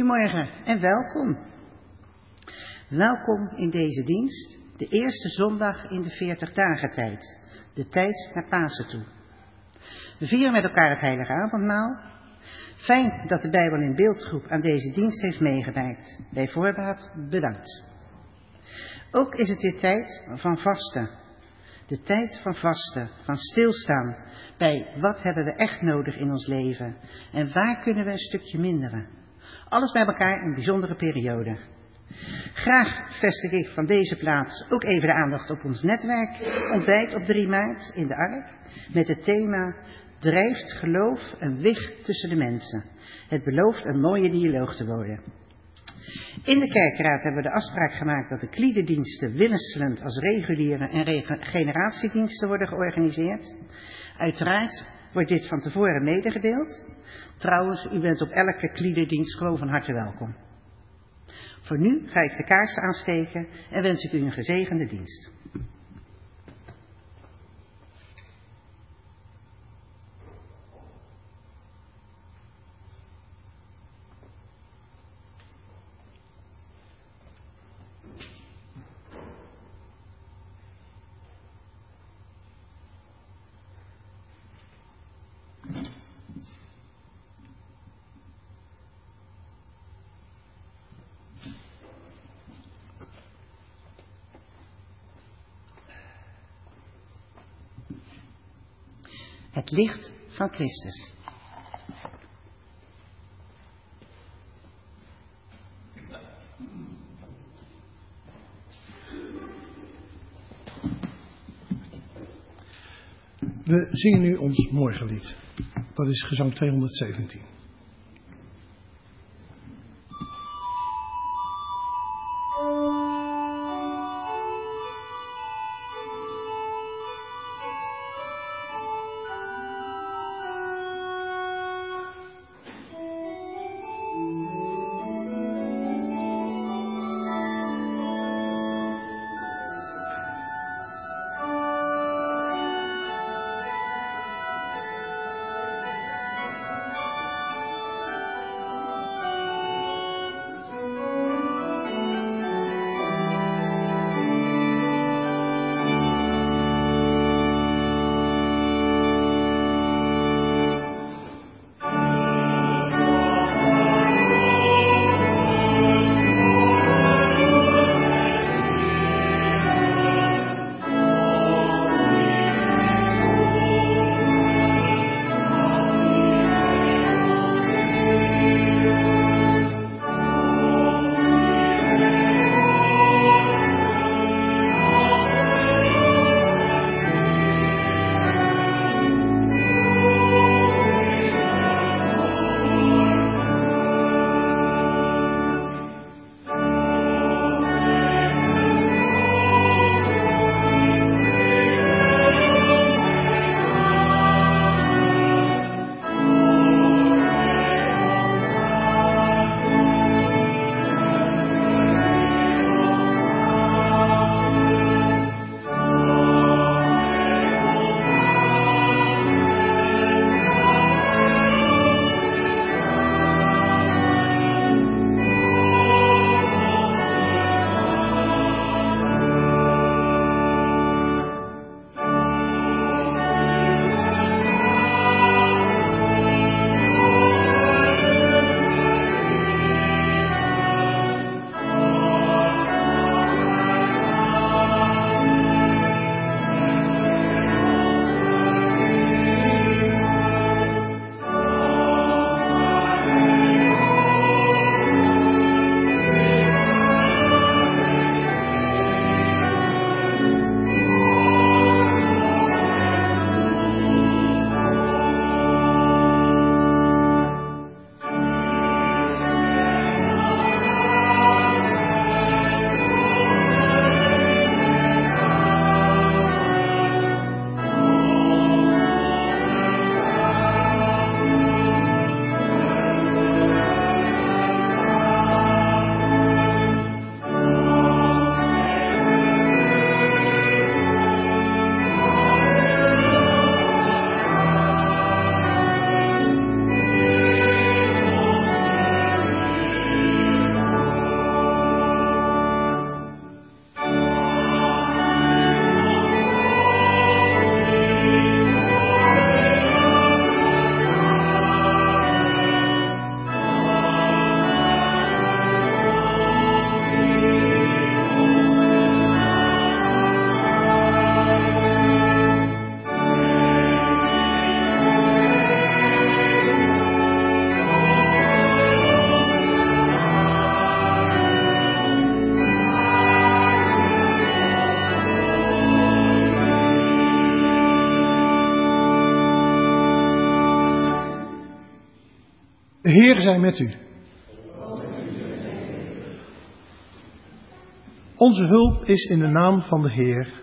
Goedemorgen en welkom. Welkom in deze dienst, de eerste zondag in de 40 dagen tijd, de tijd naar Pasen toe. We vieren met elkaar het heilige avondmaal. Fijn dat de Bijbel in beeldgroep aan deze dienst heeft meegewerkt. Bij voorbaat bedankt. Ook is het weer tijd van vasten. De tijd van vasten, van stilstaan bij wat hebben we echt nodig in ons leven en waar kunnen we een stukje minderen. Alles bij elkaar een bijzondere periode. Graag vestig ik van deze plaats ook even de aandacht op ons netwerk Ontbijt op 3 maart in de Ark met het thema Drijft geloof een weg tussen de mensen. Het belooft een mooie dialoog te worden. In de kerkraad hebben we de afspraak gemaakt dat de kliederdiensten wisselend als reguliere en regeneratiediensten worden georganiseerd. Uiteraard wordt dit van tevoren medegedeeld. Trouwens, u bent op elke kliederdienst gewoon van harte welkom. Voor nu ga ik de kaarsen aansteken en wens ik u een gezegende dienst. Het licht van Christus. We zingen nu ons morgenlied. Dat is gezang 217. Heer zij met u. Onze hulp is in de naam van de Heer.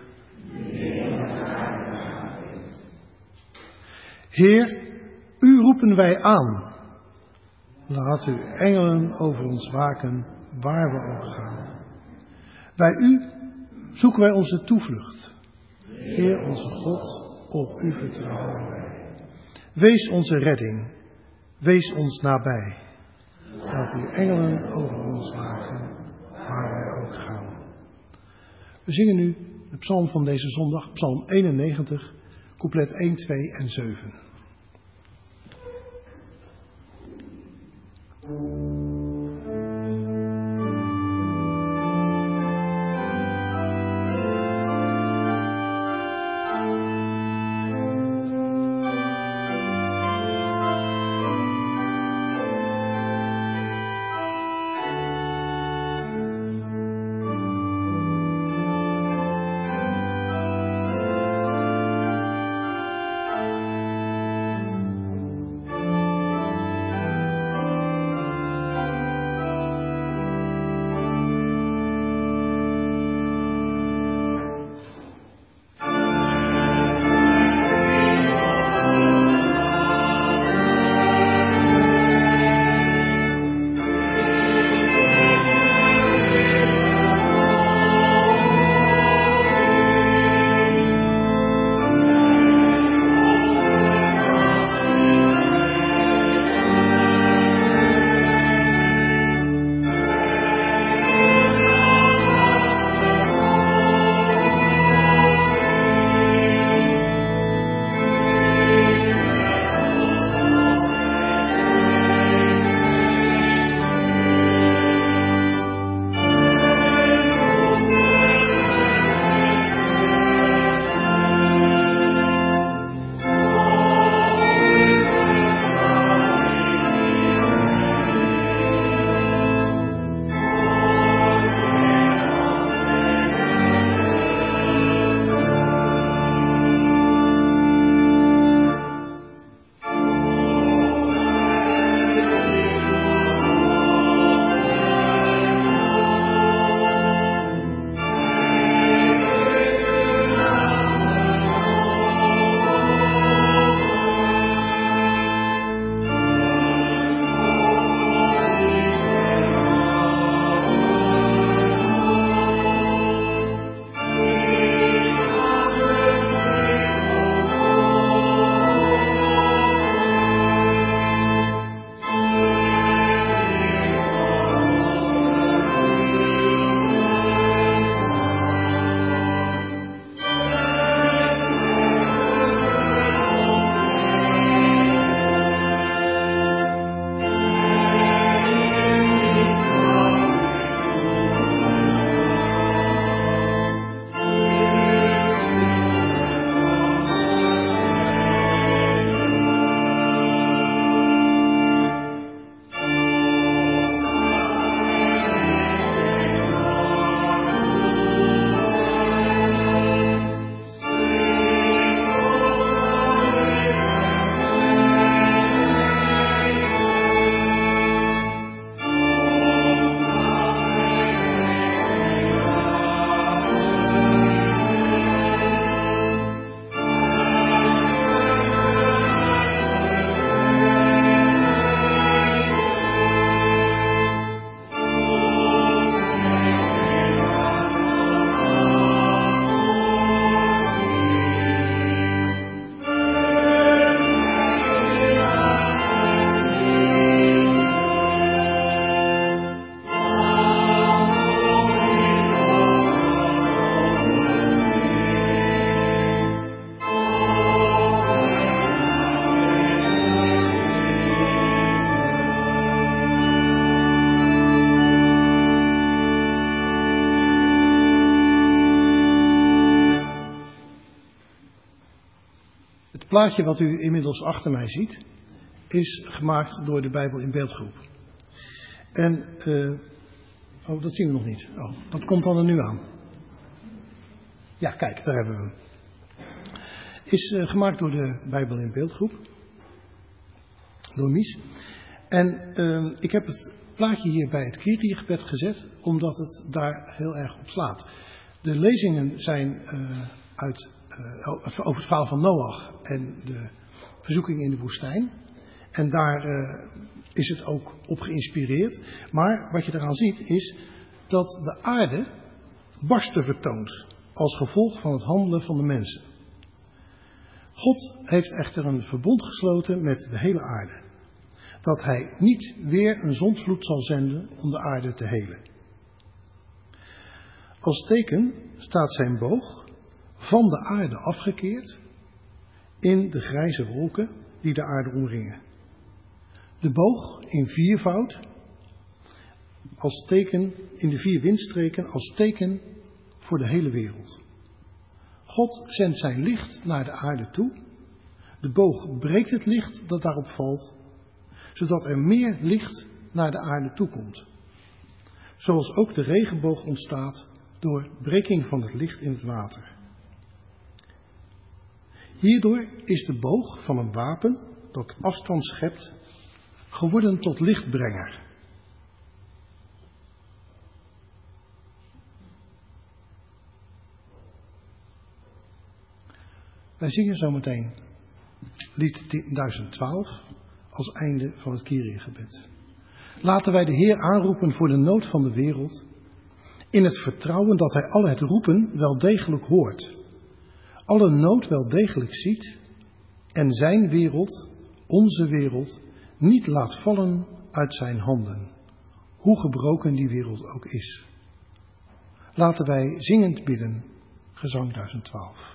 Heer, u roepen wij aan. Laat uw engelen over ons waken, waar we ook gaan. Bij u zoeken wij onze toevlucht. Heer onze God, op u vertrouwen wij. Wees onze redding, wees ons nabij. Laat uw engelen over ons waken, waar wij ook gaan. We zingen nu de psalm van deze zondag, psalm 91, couplet 1, 2 en 7. plaatje wat u inmiddels achter mij ziet, is gemaakt door de Bijbel in Beeldgroep. En, dat zien we nog niet. Oh, dat komt dan er nu aan. Ja, kijk, daar hebben we hem. Is gemaakt door de Bijbel in Beeldgroep. Door Mies. En ik heb het plaatje hier bij het Kyrie-gebed gezet, omdat het daar heel erg op slaat. De lezingen zijn over het verhaal van Noach en de verzoeking in de woestijn. En daar is het ook op geïnspireerd. Maar wat je eraan ziet is dat de aarde barsten vertoont als gevolg van het handelen van de mensen. God heeft echter een verbond gesloten met de hele aarde. Dat hij niet weer een zondvloed zal zenden om de aarde te helen. Als teken staat zijn boog van de aarde afgekeerd in de grijze wolken die de aarde omringen. De boog in viervoud als teken in de 4 windstreken als teken voor de hele wereld. God zendt zijn licht naar de aarde toe. De boog breekt het licht dat daarop valt, zodat er meer licht naar de aarde toe komt. Zoals ook de regenboog ontstaat door breking van het licht in het water. Hierdoor is de boog van een wapen dat afstand schept, geworden tot lichtbrenger. Wij zingen zometeen lied 1012 als einde van het Kyrie-gebed. Laten wij de Heer aanroepen voor de nood van de wereld, in het vertrouwen dat Hij al het roepen wel degelijk hoort, alle nood wel degelijk ziet en zijn wereld, onze wereld, niet laat vallen uit zijn handen, hoe gebroken die wereld ook is. Laten wij zingend bidden, gezang 1012.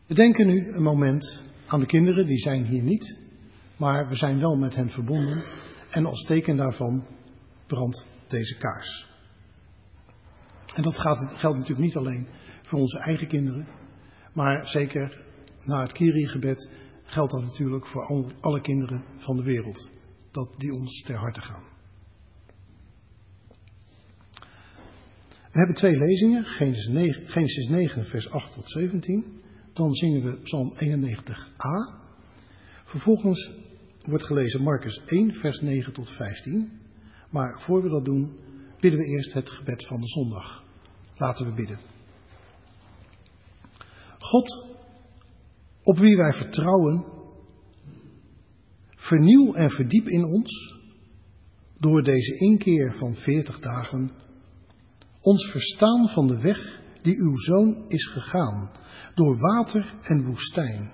We denken nu een moment aan de kinderen, die zijn hier niet, maar we zijn wel met hen verbonden en als teken daarvan brandt deze kaars. En dat geldt natuurlijk niet alleen voor onze eigen kinderen, maar zeker na het Kyrie-gebed geldt dat natuurlijk voor alle kinderen van de wereld, die ons ter harte gaan. We hebben 2 lezingen, Genesis 9 vers 8 tot 17. Dan zingen we Psalm 91a. Vervolgens wordt gelezen Marcus 1 vers 9 tot 15. Maar voor we dat doen, bidden we eerst het gebed van de zondag. Laten we bidden. God, op wie wij vertrouwen, vernieuw en verdiep in ons, door deze inkeer van 40 dagen, ons verstaan van de weg die uw Zoon is gegaan, door water en woestijn.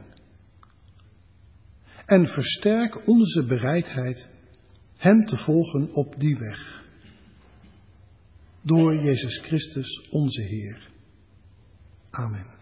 En versterk onze bereidheid hem te volgen op die weg. Door Jezus Christus onze Heer. Amen.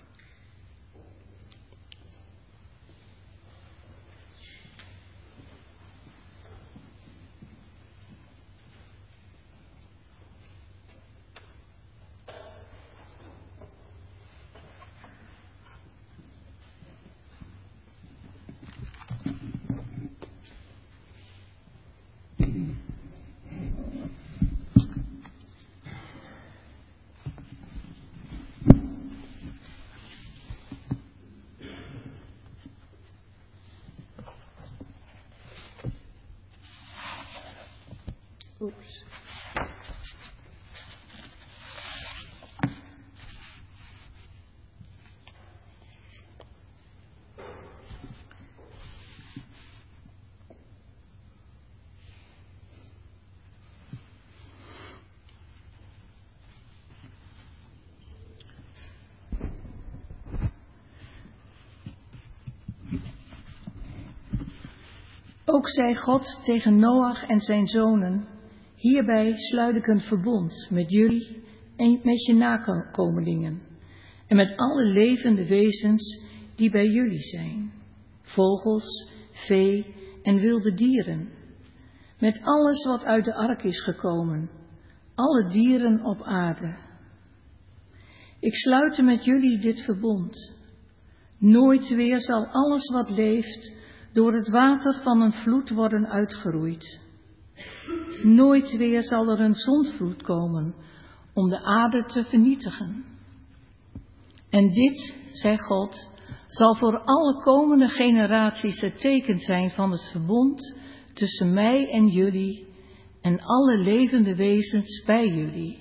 Oeps. Ook zei God tegen Noach en zijn zonen: hierbij sluit ik een verbond met jullie en met je nakomelingen en met alle levende wezens die bij jullie zijn, vogels, vee en wilde dieren, met alles wat uit de ark is gekomen, alle dieren op aarde. Ik sluit met jullie dit verbond. Nooit weer zal alles wat leeft door het water van een vloed worden uitgeroeid. Nooit weer zal er een zondvloed komen om de aarde te vernietigen. En dit, zei God, zal voor alle komende generaties het teken zijn van het verbond tussen mij en jullie en alle levende wezens bij jullie.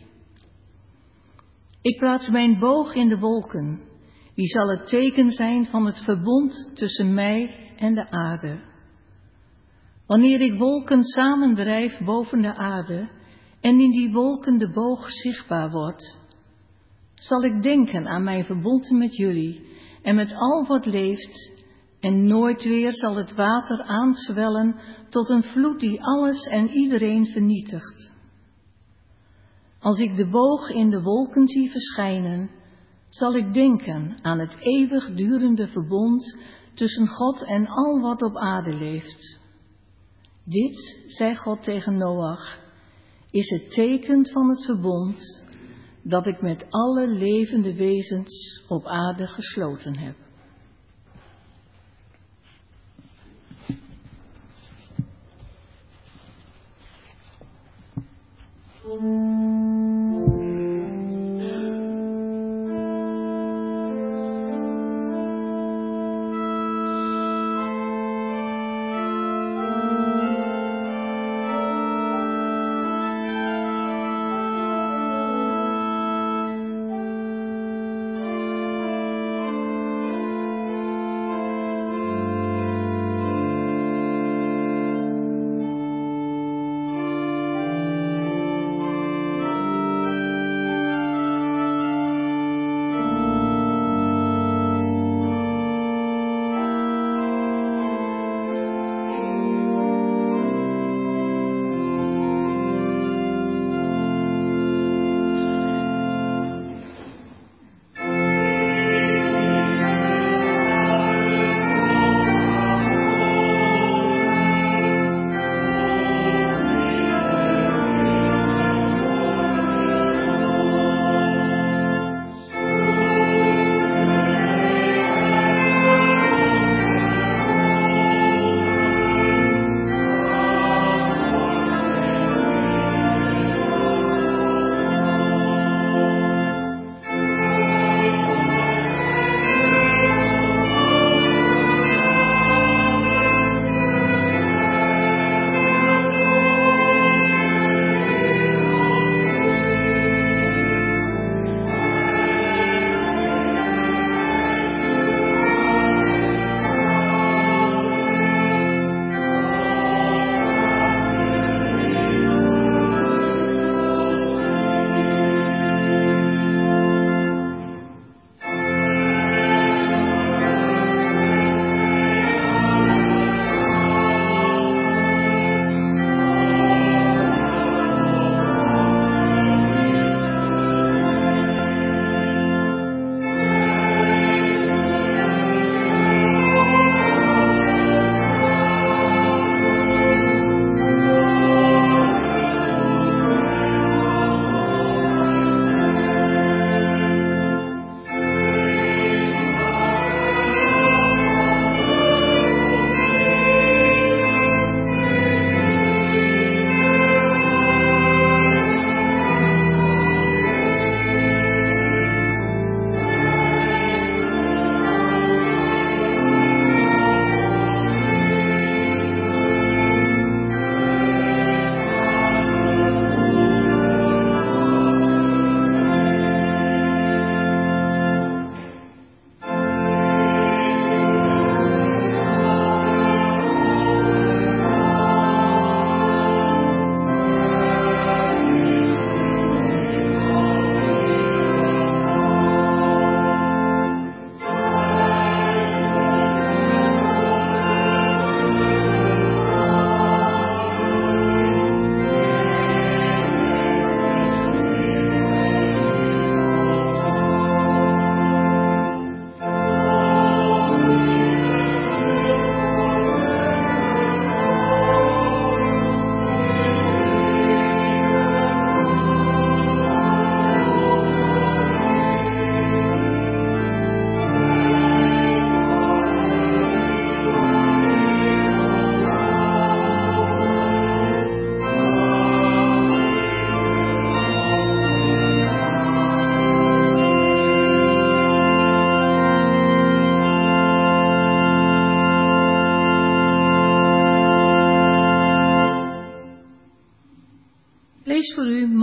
Ik plaats mijn boog in de wolken. Wie zal het teken zijn van het verbond tussen mij en de aarde? Wanneer ik wolken samendrijf boven de aarde en in die wolken de boog zichtbaar wordt, zal ik denken aan mijn verbond met jullie en met al wat leeft, en nooit weer zal het water aanzwellen tot een vloed die alles en iedereen vernietigt. Als ik de boog in de wolken zie verschijnen, zal ik denken aan het eeuwigdurende verbond tussen God en al wat op aarde leeft. Dit, zei God tegen Noach, is het teken van het verbond dat ik met alle levende wezens op aarde gesloten heb.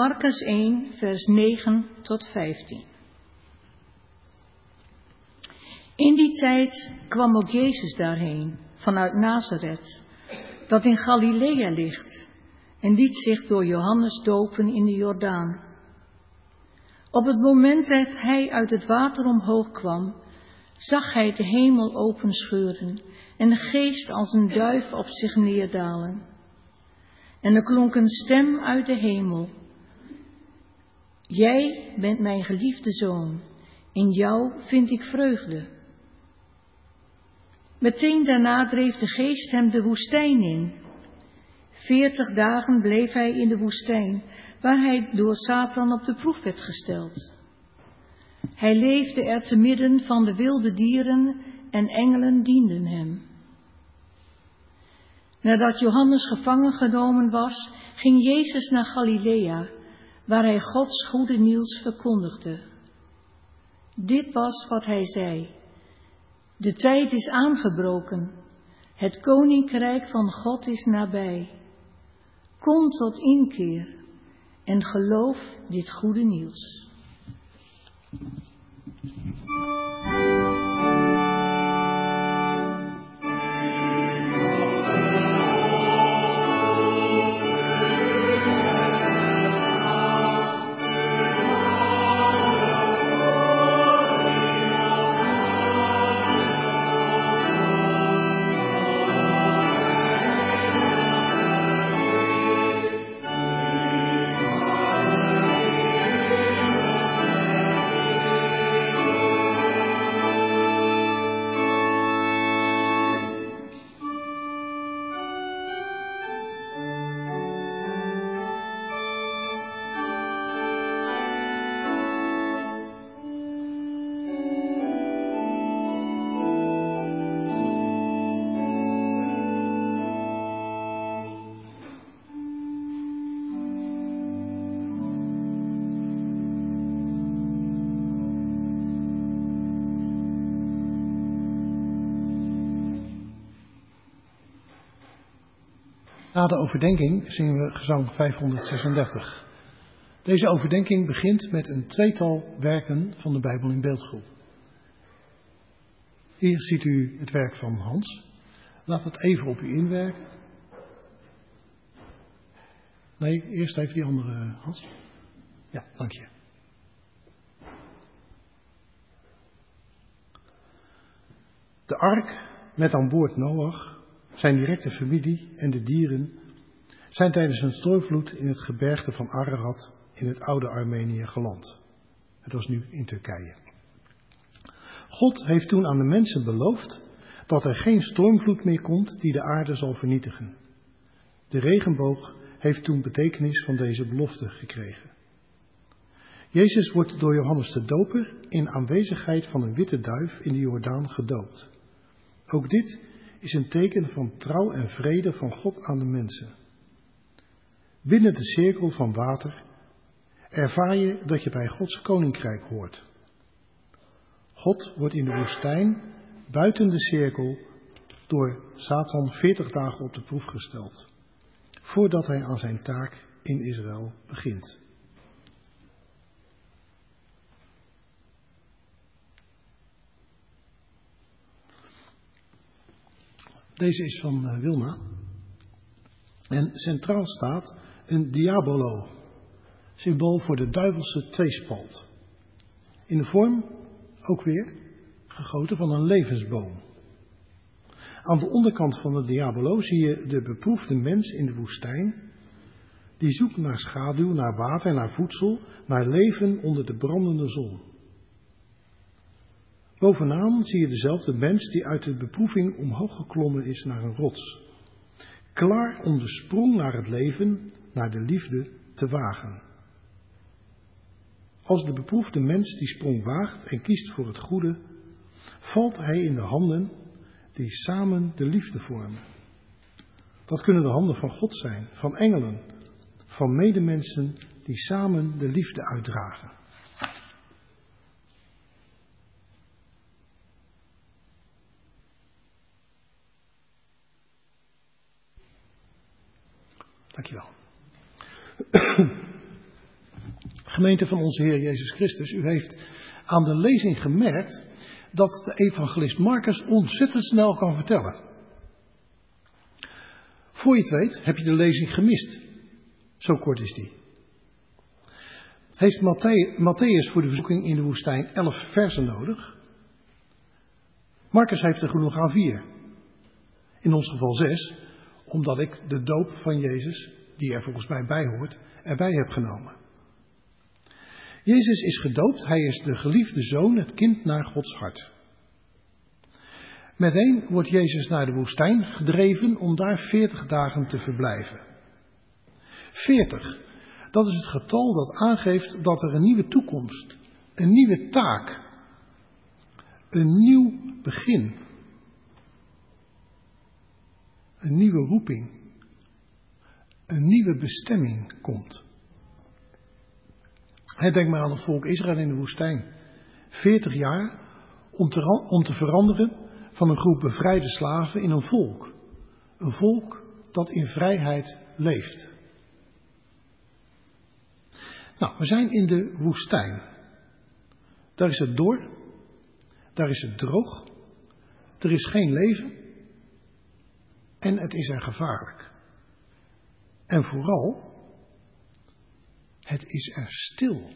Marcus 1, vers 9 tot 15. In die tijd kwam ook Jezus daarheen, vanuit Nazareth, dat in Galilea ligt, en liet zich door Johannes dopen in de Jordaan. Op het moment dat hij uit het water omhoog kwam, zag hij de hemel openscheuren en de geest als een duif op zich neerdalen. En er klonk een stem uit de hemel: Jij bent mijn geliefde zoon, in jou vind ik vreugde. Meteen daarna dreef de geest hem de woestijn in. 40 dagen bleef hij in de woestijn, waar hij door Satan op de proef werd gesteld. Hij leefde er te midden van de wilde dieren en engelen dienden hem. Nadat Johannes gevangen genomen was, ging Jezus naar Galilea, waar hij Gods goede nieuws verkondigde. Dit was wat hij zei: De tijd is aangebroken, het koninkrijk van God is nabij. Kom tot inkeer en geloof dit goede nieuws. Na de overdenking zingen we gezang 536. Deze overdenking begint met een tweetal werken van de Bijbel in beeldgroep. Hier ziet u het werk van Hans. Laat het even op u inwerken. Nee, eerst even die andere, Hans. Ja, dank je. De ark met aan boord Noach, zijn directe familie en de dieren zijn tijdens een stormvloed in het gebergte van Ararat in het oude Armenië geland. Het was nu in Turkije. God heeft toen aan de mensen beloofd dat er geen stormvloed meer komt die de aarde zal vernietigen. De regenboog heeft toen betekenis van deze belofte gekregen. Jezus wordt door Johannes de Doper in aanwezigheid van een witte duif in de Jordaan gedoopt. Ook dit is een teken van trouw en vrede van God aan de mensen. Binnen de cirkel van water ervaar je dat je bij Gods koninkrijk hoort. God wordt in de woestijn, buiten de cirkel, door Satan 40 dagen op de proef gesteld, voordat hij aan zijn taak in Israël begint. Deze is van Wilma. En centraal staat een diabolo, symbool voor de duivelse tweespalt. In de vorm, ook weer, gegoten van een levensboom. Aan de onderkant van de diabolo zie je de beproefde mens in de woestijn, die zoekt naar schaduw, naar water, naar voedsel, naar leven onder de brandende zon. Bovenaan zie je dezelfde mens die uit de beproeving omhoog geklommen is naar een rots, klaar om de sprong naar het leven, naar de liefde te wagen. Als de beproefde mens die sprong waagt en kiest voor het goede, valt hij in de handen die samen de liefde vormen. Dat kunnen de handen van God zijn, van engelen, van medemensen die samen de liefde uitdragen. Dankjewel. Gemeente van onze Heer Jezus Christus, u heeft aan de lezing gemerkt dat de evangelist Marcus ontzettend snel kan vertellen. Voor je het weet heb je de lezing gemist. Zo kort is die. Heeft Matthäus voor de verzoeking in de woestijn 11 versen nodig? Marcus heeft er genoeg aan 4. In ons geval 6, omdat ik de doop van Jezus, die er volgens mij bij hoort, erbij heb genomen. Jezus is gedoopt, hij is de geliefde zoon, het kind naar Gods hart. Meteen wordt Jezus naar de woestijn gedreven om daar 40 dagen te verblijven. 40, dat is het getal dat aangeeft dat er een nieuwe toekomst, een nieuwe taak, een nieuw begin, een nieuwe roeping, een nieuwe bestemming komt. Denk maar aan het volk Israël in de woestijn. 40 jaar om te veranderen van een groep bevrijde slaven in een volk. Een volk dat in vrijheid leeft. Nou, we zijn in de woestijn. Daar is het dor. Daar is het droog. Er is geen leven. En het is er gevaarlijk. En vooral, het is er stil.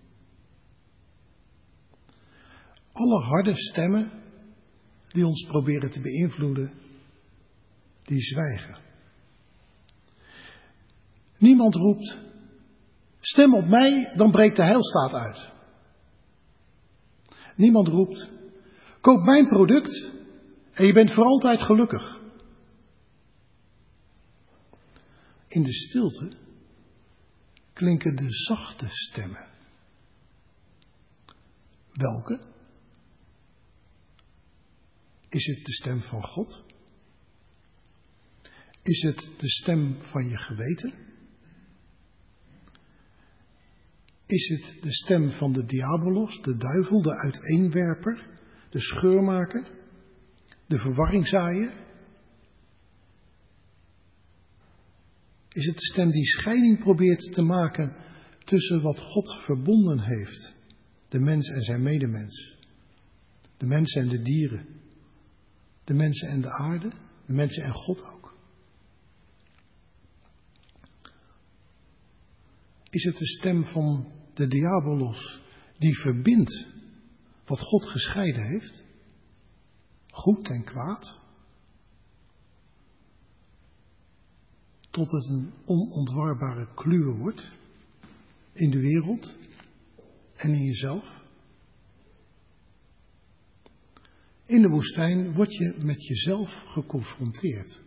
Alle harde stemmen die ons proberen te beïnvloeden, die zwijgen. Niemand roept, stem op mij, dan breekt de heilstaat uit. Niemand roept, koop mijn product en je bent voor altijd gelukkig. In de stilte klinken de zachte stemmen. Welke? Is het de stem van God? Is het de stem van je geweten? Is het de stem van de diabolos, de duivel, de uiteenwerper, de scheurmaker, de verwarringzaaier? Is het de stem die scheiding probeert te maken tussen wat God verbonden heeft, de mens en zijn medemens, de mensen en de dieren, de mensen en de aarde, de mensen en God ook? Is het de stem van de diabolos die verbindt wat God gescheiden heeft, goed en kwaad, tot het een onontwarbare kluwe wordt in de wereld en in jezelf? In de woestijn word je met jezelf geconfronteerd.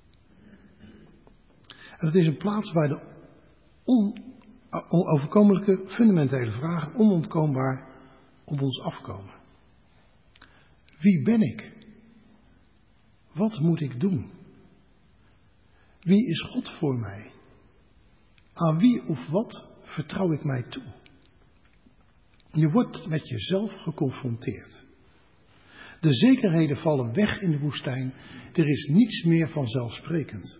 En het is een plaats waar de onoverkomelijke fundamentele vragen onontkoombaar op ons afkomen. Wie ben ik? Wat moet ik doen? Wie is God voor mij? Aan wie of wat vertrouw ik mij toe? Je wordt met jezelf geconfronteerd. De zekerheden vallen weg in de woestijn. Er is niets meer vanzelfsprekend.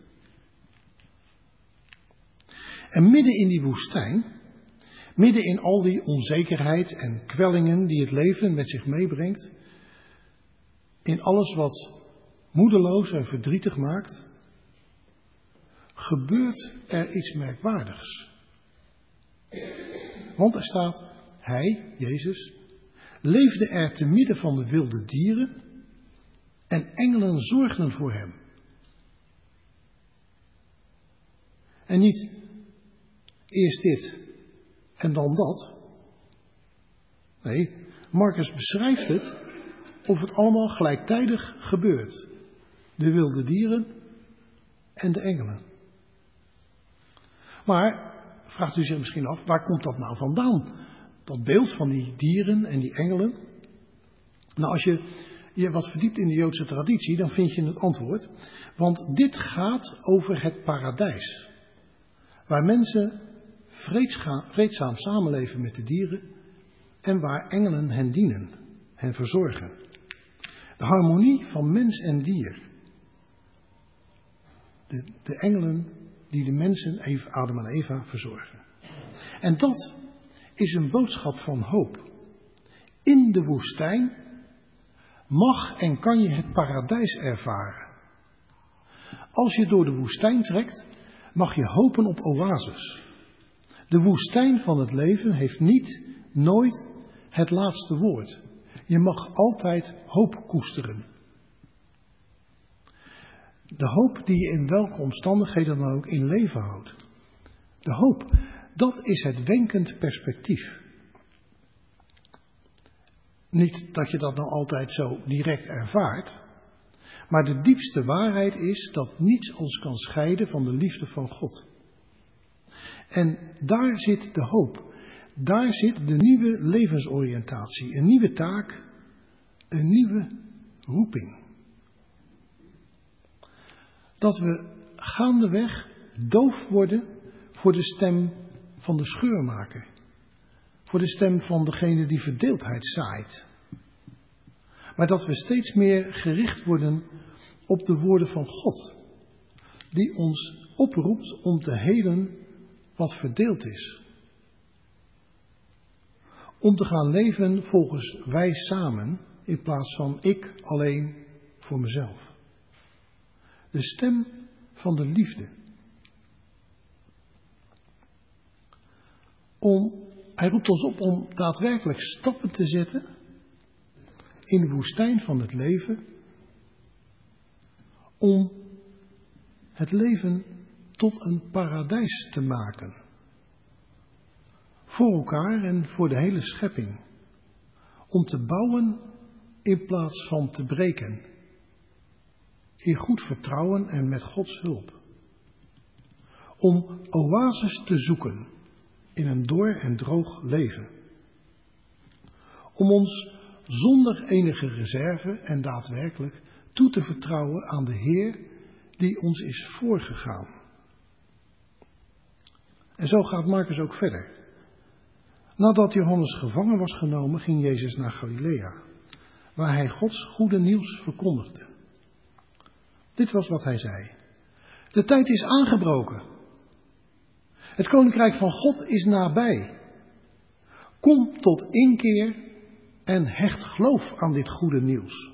En midden in die woestijn, midden in al die onzekerheid en kwellingen die het leven met zich meebrengt, in alles wat moedeloos en verdrietig maakt, gebeurt er iets merkwaardigs. Want er staat, hij, Jezus, leefde er te midden van de wilde dieren en engelen zorgden voor hem. En niet eerst dit en dan dat. Nee, Marcus beschrijft het of het allemaal gelijktijdig gebeurt. De wilde dieren en de engelen. Maar, vraagt u zich misschien af, waar komt dat nou vandaan? Dat beeld van die dieren en die engelen. Nou, als je je wat verdiept in de Joodse traditie, dan vind je het antwoord. Want dit gaat over het paradijs. Waar mensen vreedzaam samenleven met de dieren en waar engelen hen dienen, hen verzorgen. De harmonie van mens en dier. De engelen die de mensen, Adam en Eva, verzorgen. En dat is een boodschap van hoop. In de woestijn mag en kan je het paradijs ervaren. Als je door de woestijn trekt, mag je hopen op oases. De woestijn van het leven heeft nooit het laatste woord. Je mag altijd hoop koesteren. De hoop die je in welke omstandigheden dan ook in leven houdt. De hoop, dat is het wenkend perspectief. Niet dat je dat nou altijd zo direct ervaart, maar de diepste waarheid is dat niets ons kan scheiden van de liefde van God. En daar zit de hoop. Daar zit de nieuwe levensoriëntatie, een nieuwe taak, een nieuwe roeping. Dat we gaandeweg doof worden voor de stem van de scheurmaker. Voor de stem van degene die verdeeldheid zaait. Maar dat we steeds meer gericht worden op de woorden van God. Die ons oproept om te helen wat verdeeld is. Om te gaan leven volgens wij samen in plaats van ik alleen voor mezelf. De stem van de liefde. Hij roept ons op om daadwerkelijk stappen te zetten in de woestijn van het leven. Om het leven tot een paradijs te maken. Voor elkaar en voor de hele schepping. Om te bouwen in plaats van te breken. In goed vertrouwen en met Gods hulp. Om oases te zoeken in een dor en droog leven. Om ons zonder enige reserve en daadwerkelijk toe te vertrouwen aan de Heer die ons is voorgegaan. En zo gaat Marcus ook verder. Nadat Johannes gevangen was genomen, ging Jezus naar Galilea, waar hij Gods goede nieuws verkondigde. Dit was wat hij zei. De tijd is aangebroken. Het koninkrijk van God is nabij. Kom tot inkeer en hecht geloof aan dit goede nieuws.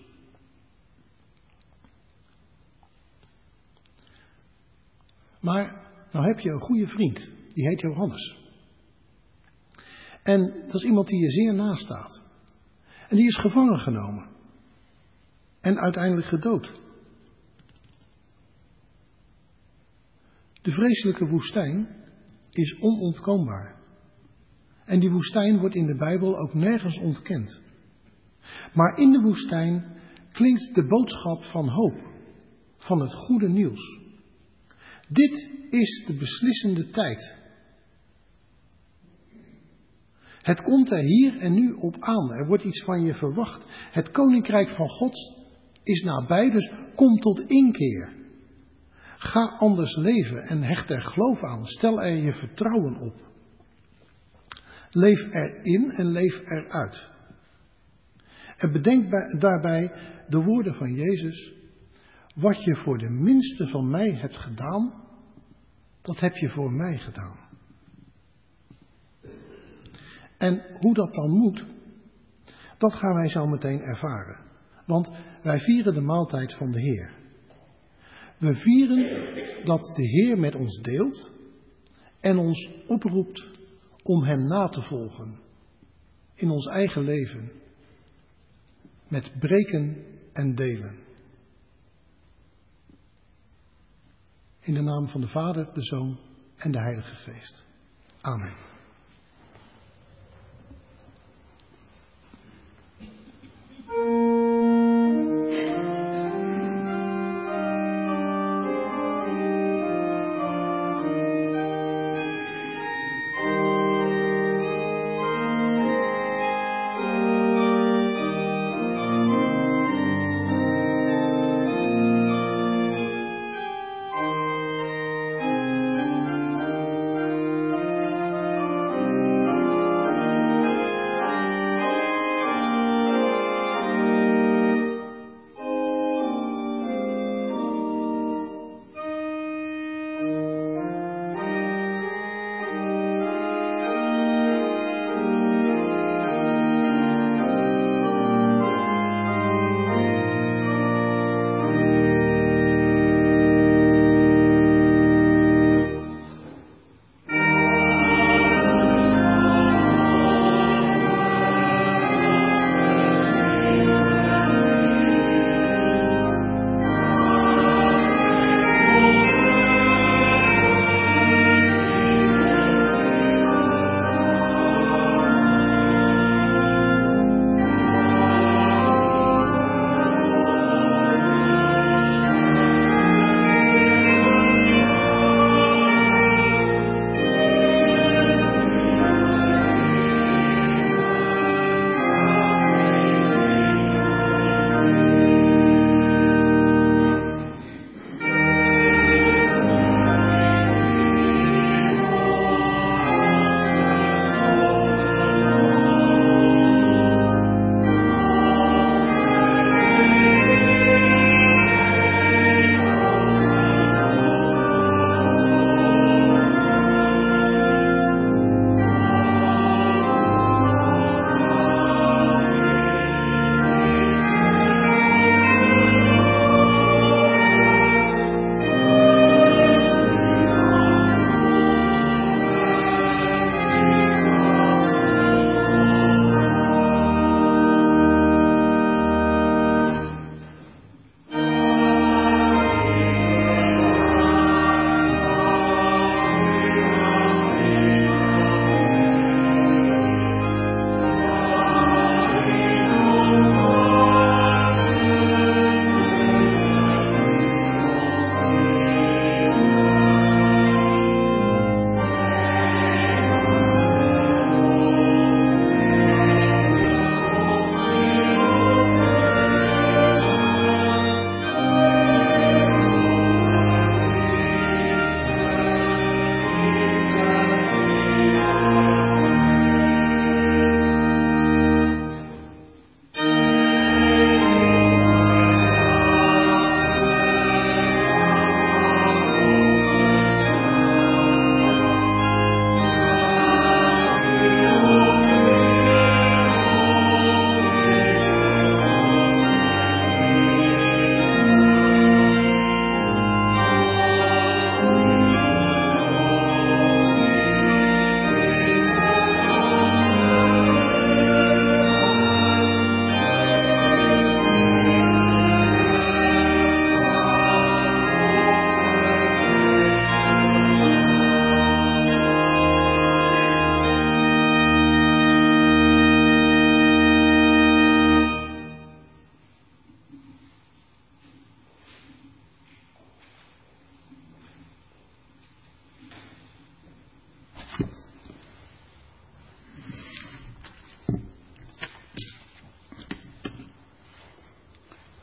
Maar nou heb je een goede vriend, die heet Johannes. En dat is iemand die je zeer naast staat. En die is gevangen genomen. En uiteindelijk gedood. De vreselijke woestijn is onontkoombaar. En die woestijn wordt in de Bijbel ook nergens ontkend. Maar in de woestijn klinkt de boodschap van hoop, van het goede nieuws. Dit is de beslissende tijd. Het komt er hier en nu op aan. Er wordt iets van je verwacht. Het koninkrijk van God is nabij, dus kom tot inkeer. Ga anders leven en hecht er geloof aan. Stel er je vertrouwen op. Leef erin en leef eruit. En bedenk daarbij de woorden van Jezus. Wat je voor de minste van mij hebt gedaan, dat heb je voor mij gedaan. En hoe dat dan moet, dat gaan wij zo meteen ervaren. Want wij vieren de maaltijd van de Heer. We vieren dat de Heer met ons deelt en ons oproept om Hem na te volgen. In ons eigen leven. Met breken en delen. In de naam van de Vader, de Zoon en de Heilige Geest. Amen.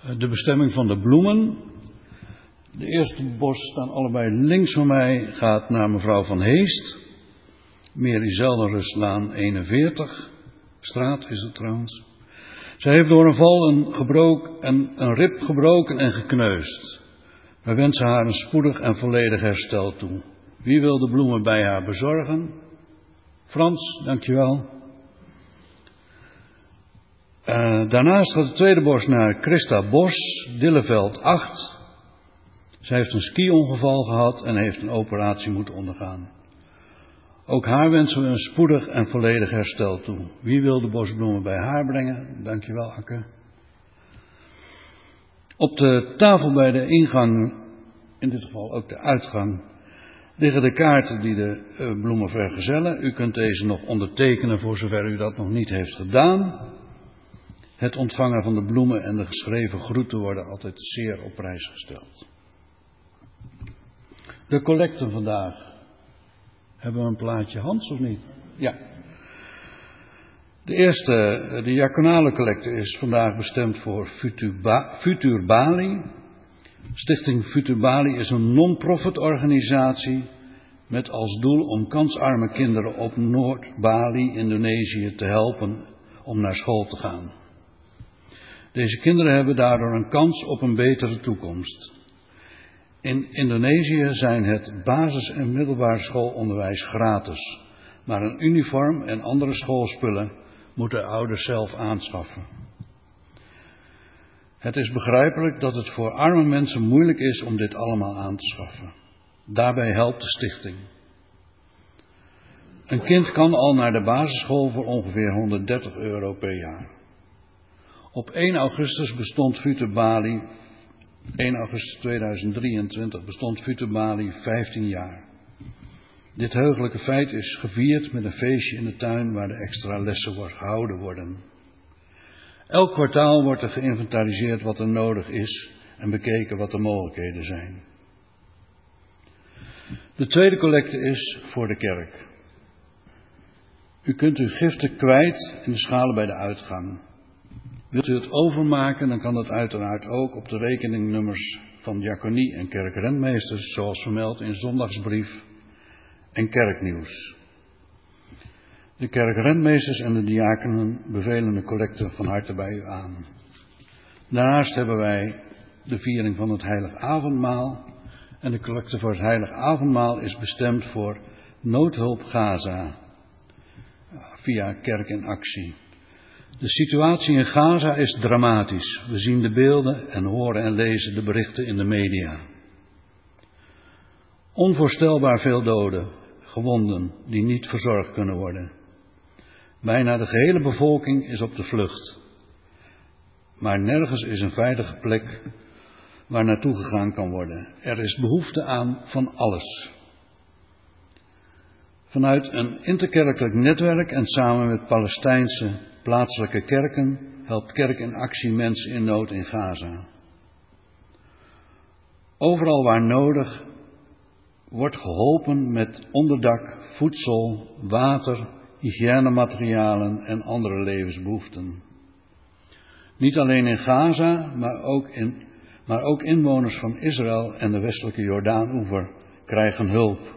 De bestemming van de bloemen. De eerste bos staan allebei links van mij, gaat naar mevrouw Van Heest. Mary Zeldenrustlaan 41. Straat is het trouwens. Zij heeft door een val een rib gebroken en gekneusd. Wij wensen haar een spoedig en volledig herstel toe. Wie wil de bloemen bij haar bezorgen? Frans, dankjewel. Daarnaast gaat het tweede bos naar Christa Bos, Dilleveld 8. Zij heeft een ski-ongeval gehad en heeft een operatie moeten ondergaan. Ook haar wensen we een spoedig en volledig herstel toe. Wie wil de bosbloemen bij haar brengen? Dankjewel, Akke. Op de tafel bij de ingang, in dit geval ook de uitgang, liggen de kaarten die de bloemen vergezellen. U kunt deze nog ondertekenen voor zover u dat nog niet heeft gedaan. Het ontvangen van de bloemen en de geschreven groeten worden altijd zeer op prijs gesteld. De collecten vandaag. Hebben we een plaatje, Hans, of niet? Ja. De eerste, de diaconale collecte, is vandaag bestemd voor Futur Bali. Stichting Futur Bali is een non-profit organisatie met als doel om kansarme kinderen op Noord-Bali, Indonesië, te helpen om naar school te gaan. Deze kinderen hebben daardoor een kans op een betere toekomst. In Indonesië zijn het basis- en middelbaar schoolonderwijs gratis, maar een uniform en andere schoolspullen moeten ouders zelf aanschaffen. Het is begrijpelijk dat het voor arme mensen moeilijk is om dit allemaal aan te schaffen. Daarbij helpt de stichting. Een kind kan al naar de basisschool voor ongeveer €130 per jaar. Op 1 augustus bestond Futur Bali, 1 augustus 2023 bestond Futur Bali 15 jaar. Dit heugelijke feit is gevierd met een feestje in de tuin waar de extra lessen gehouden worden. Elk kwartaal wordt er geïnventariseerd wat er nodig is en bekeken wat de mogelijkheden zijn. De tweede collecte is voor de kerk. U kunt uw giften kwijt in de schalen bij de uitgang. Wilt u het overmaken, dan kan dat uiteraard ook op de rekeningnummers van diaconie en kerkrentmeesters, zoals vermeld in zondagsbrief en kerknieuws. De kerkrentmeesters en de diakonen bevelen de collecte van harte bij u aan. Daarnaast hebben wij de viering van het Heilig Avondmaal. En de collecte voor het Heilig Avondmaal is bestemd voor Noodhulp Gaza via Kerk in Actie. De situatie in Gaza is dramatisch. We zien de beelden en horen en lezen de berichten in de media. Onvoorstelbaar veel doden, gewonden die niet verzorgd kunnen worden. Bijna de gehele bevolking is op de vlucht. Maar nergens is een veilige plek waar naartoe gegaan kan worden. Er is behoefte aan van alles. Vanuit een interkerkelijk netwerk en samen met Palestijnse plaatselijke kerken helpt Kerk in Actie mensen in nood in Gaza. Overal waar nodig wordt geholpen met onderdak, voedsel, water, hygiënematerialen en andere levensbehoeften. Niet alleen in Gaza, maar ook inwoners van Israël en de westelijke Jordaanoever krijgen hulp.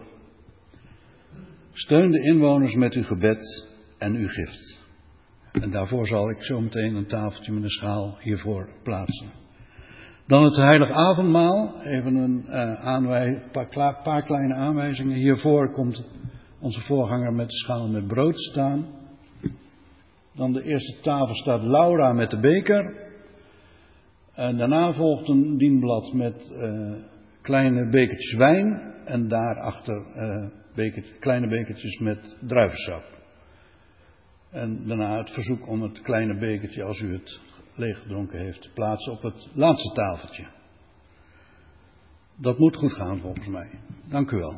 Steun de inwoners met uw gebed en uw gift. En daarvoor zal ik zo meteen een tafeltje met een schaal hiervoor plaatsen. Dan het Heilig Avondmaal. Even een paar kleine aanwijzingen. Hiervoor komt onze voorganger met de schaal met brood staan. Dan de eerste tafel staat Laura met de beker. En daarna volgt een dienblad met kleine bekertjes wijn. En daarachter kleine bekertjes met druivensap. En daarna het verzoek om het kleine bekertje, als u het leeggedronken heeft, te plaatsen op het laatste tafeltje. Dat moet goed gaan volgens mij. Dank u wel.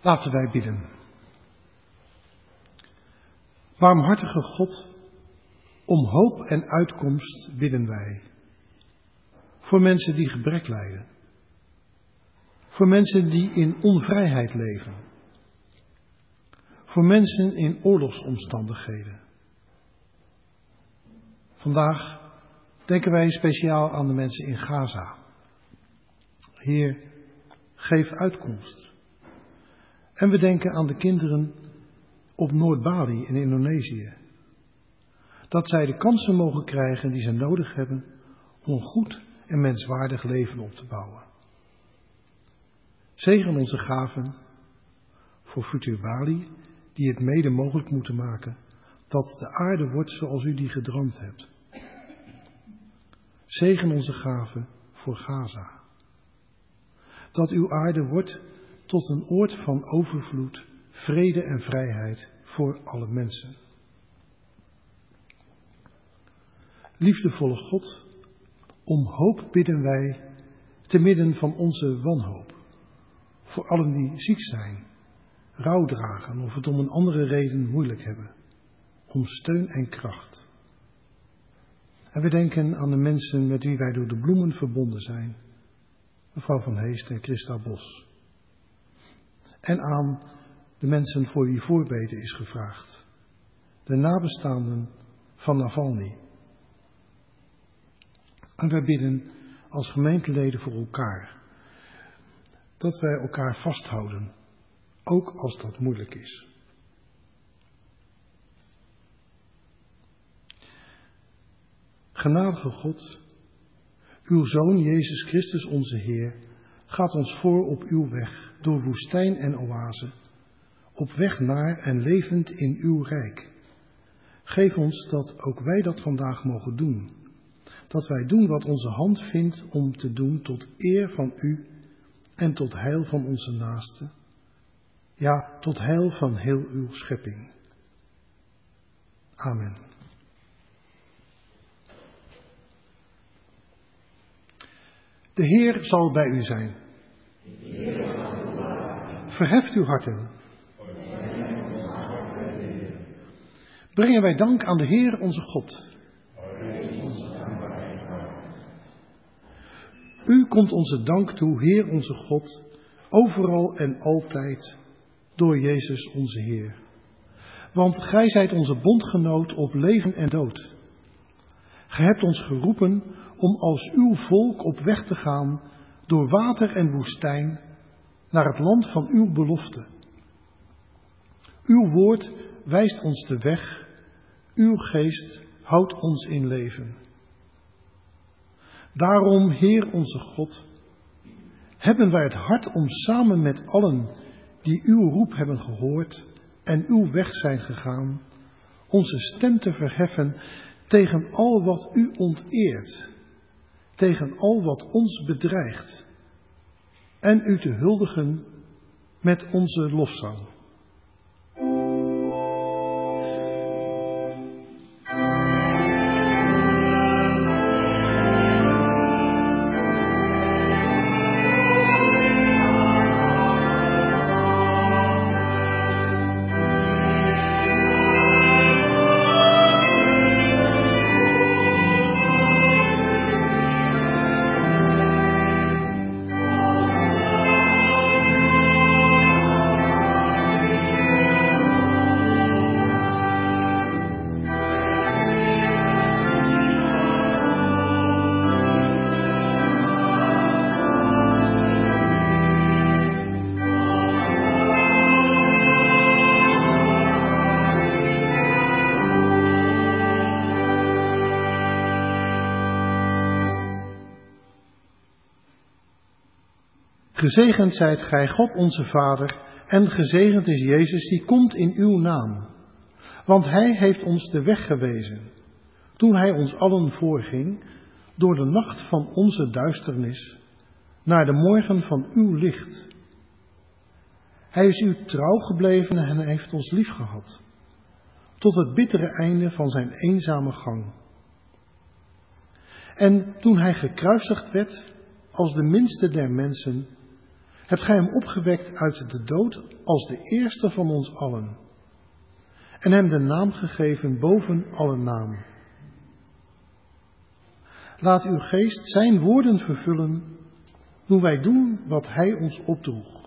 Laten wij bidden. Barmhartige God, om hoop en uitkomst bidden wij. Voor mensen die gebrek lijden. Voor mensen die in onvrijheid leven. Voor mensen in oorlogsomstandigheden. Vandaag denken wij speciaal aan de mensen in Gaza. Heer, geef uitkomst. En we denken aan de kinderen op Noord-Bali in Indonesië. Dat zij de kansen mogen krijgen die ze nodig hebben om een goed en menswaardig leven op te bouwen. Zegen onze gaven voor Futur Bali, die het mede mogelijk moeten maken dat de aarde wordt zoals u die gedroomd hebt. Zegen onze gaven voor Gaza. Dat uw aarde wordt tot een oord van overvloed, vrede en vrijheid voor alle mensen. Liefdevolle God, om hoop bidden wij te midden van onze wanhoop. Voor allen die ziek zijn, rouw dragen of het om een andere reden moeilijk hebben. Om steun en kracht. En we denken aan de mensen met wie wij door de bloemen verbonden zijn. Mevrouw van Heest en Christa Bos. En aan de mensen voor wie voorbeden is gevraagd. De nabestaanden van Navalny. En wij bidden als gemeenteleden voor elkaar. Dat wij elkaar vasthouden. Ook als dat moeilijk is. Genadige God, uw Zoon Jezus Christus onze Heer, gaat ons voor op uw weg, door woestijn en oase, op weg naar en levend in uw rijk. Geef ons dat ook wij dat vandaag mogen doen. Dat wij doen wat onze hand vindt om te doen tot eer van u en tot heil van onze naasten. Ja, tot heil van heel uw schepping. Amen. De Heer zal bij u zijn. Verheft uw harten. Brengen wij dank aan de Heer onze God. U komt onze dank toe, Heer onze God, overal en altijd, door Jezus onze Heer. Want gij zijt onze bondgenoot op leven en dood. Gij hebt ons geroepen om als uw volk op weg te gaan door water en woestijn naar het land van uw belofte. Uw woord wijst ons de weg, uw geest houdt ons in leven. Daarom, Heer onze God, hebben wij het hart om samen met allen die uw roep hebben gehoord en uw weg zijn gegaan, onze stem te verheffen tegen al wat u onteert, tegen al wat ons bedreigt, en u te huldigen met onze lofzang. Gezegend zijt gij, God onze Vader, en gezegend is Jezus die komt in uw naam. Want hij heeft ons de weg gewezen, toen hij ons allen voorging, door de nacht van onze duisternis, naar de morgen van uw licht. Hij is u trouw gebleven en hij heeft ons liefgehad, tot het bittere einde van zijn eenzame gang. En toen hij gekruisigd werd, als de minste der mensen, Hebt gij hem opgewekt uit de dood als de eerste van ons allen. En hem de naam gegeven boven alle naam. Laat uw geest zijn woorden vervullen, hoe wij doen wat hij ons opdroeg.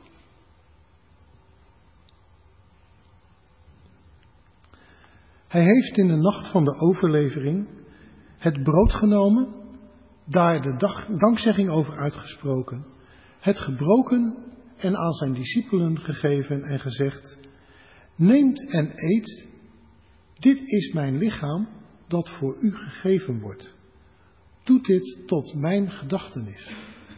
Hij heeft in de nacht van de overlevering het brood genomen, daar de dankzegging over uitgesproken, het gebroken en aan zijn discipelen gegeven en gezegd: neemt en eet, dit is mijn lichaam dat voor u gegeven wordt. Doet dit tot mijn gedachtenis.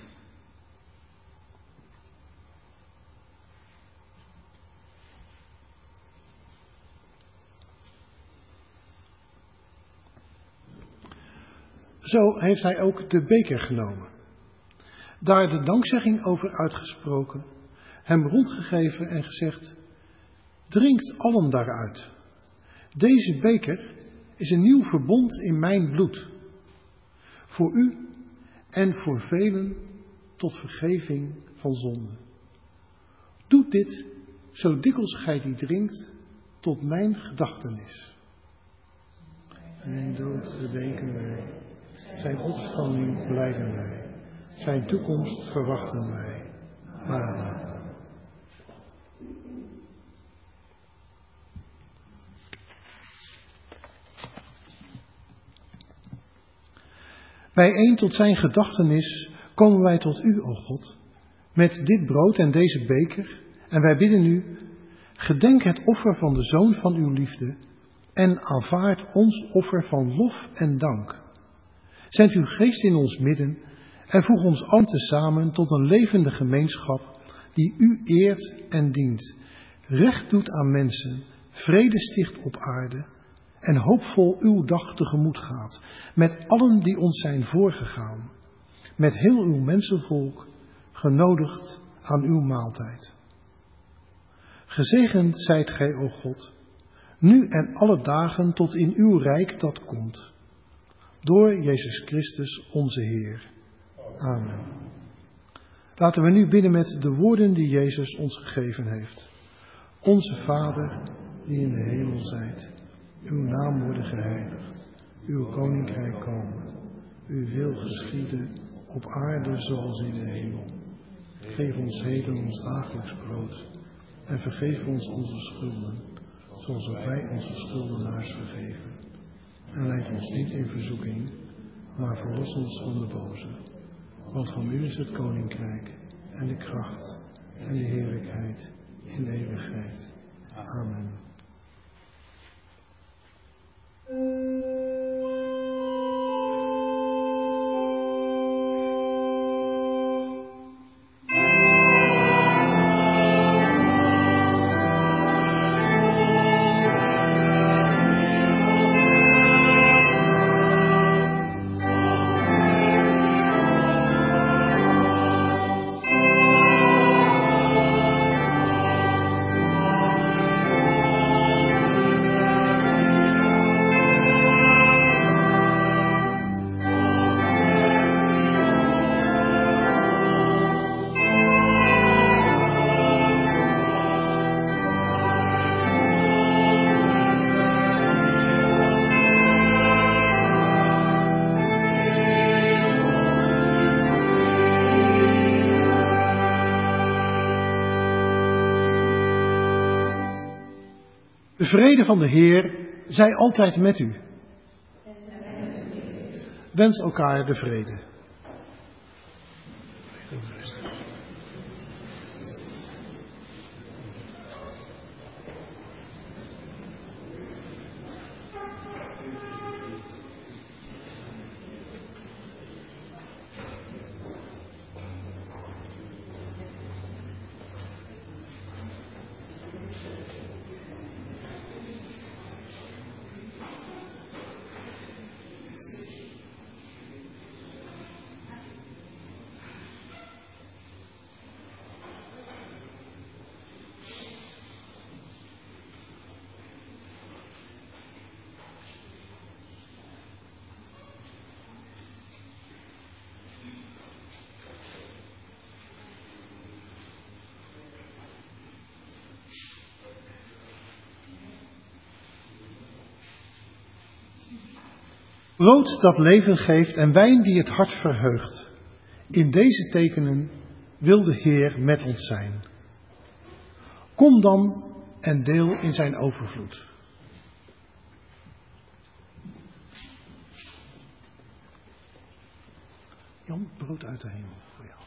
Zo heeft hij ook de beker genomen, daar de dankzegging over uitgesproken, hem rondgegeven en gezegd: drinkt allen daaruit. Deze beker is een nieuw verbond in mijn bloed, voor u en voor velen tot vergeving van zonde. Doet dit, zo dikwijls gij die drinkt, tot mijn gedachtenis. Zijn dood gedenken wij, zijn opstanding blijden wij, zijn toekomst verwachten wij. Amen. Bijeen tot zijn gedachtenis komen wij tot u, o God, met dit brood en deze beker, en wij bidden u: gedenk het offer van de Zoon van uw liefde en aanvaard ons offer van lof en dank. Zend uw geest in ons midden en voeg ons allen tezamen tot een levende gemeenschap die u eert en dient, recht doet aan mensen, vrede sticht op aarde en hoopvol uw dag tegemoet gaat, met allen die ons zijn voorgegaan, met heel uw mensenvolk, genodigd aan uw maaltijd. Gezegend zijt gij, o God, nu en alle dagen tot in uw rijk dat komt, door Jezus Christus onze Heer. Amen. Laten we nu bidden met de woorden die Jezus ons gegeven heeft. Onze Vader, die in de hemel zijt, uw naam worden geheiligd, uw koninkrijk komen, uw wil geschieden op aarde zoals in de hemel. Geef ons heden ons dagelijks brood en vergeef ons onze schulden, zoals ook wij onze schuldenaars vergeven. En leid ons niet in verzoeking, maar verlos ons van de boze. Want van u is het koninkrijk en de kracht en de heerlijkheid in de eeuwigheid. Amen. De vrede van de Heer zij altijd met u. Wens elkaar de vrede. Brood dat leven geeft en wijn die het hart verheugt. In deze tekenen wil de Heer met ons zijn. Kom dan en deel in zijn overvloed. Jan, brood uit de hemel voor jou.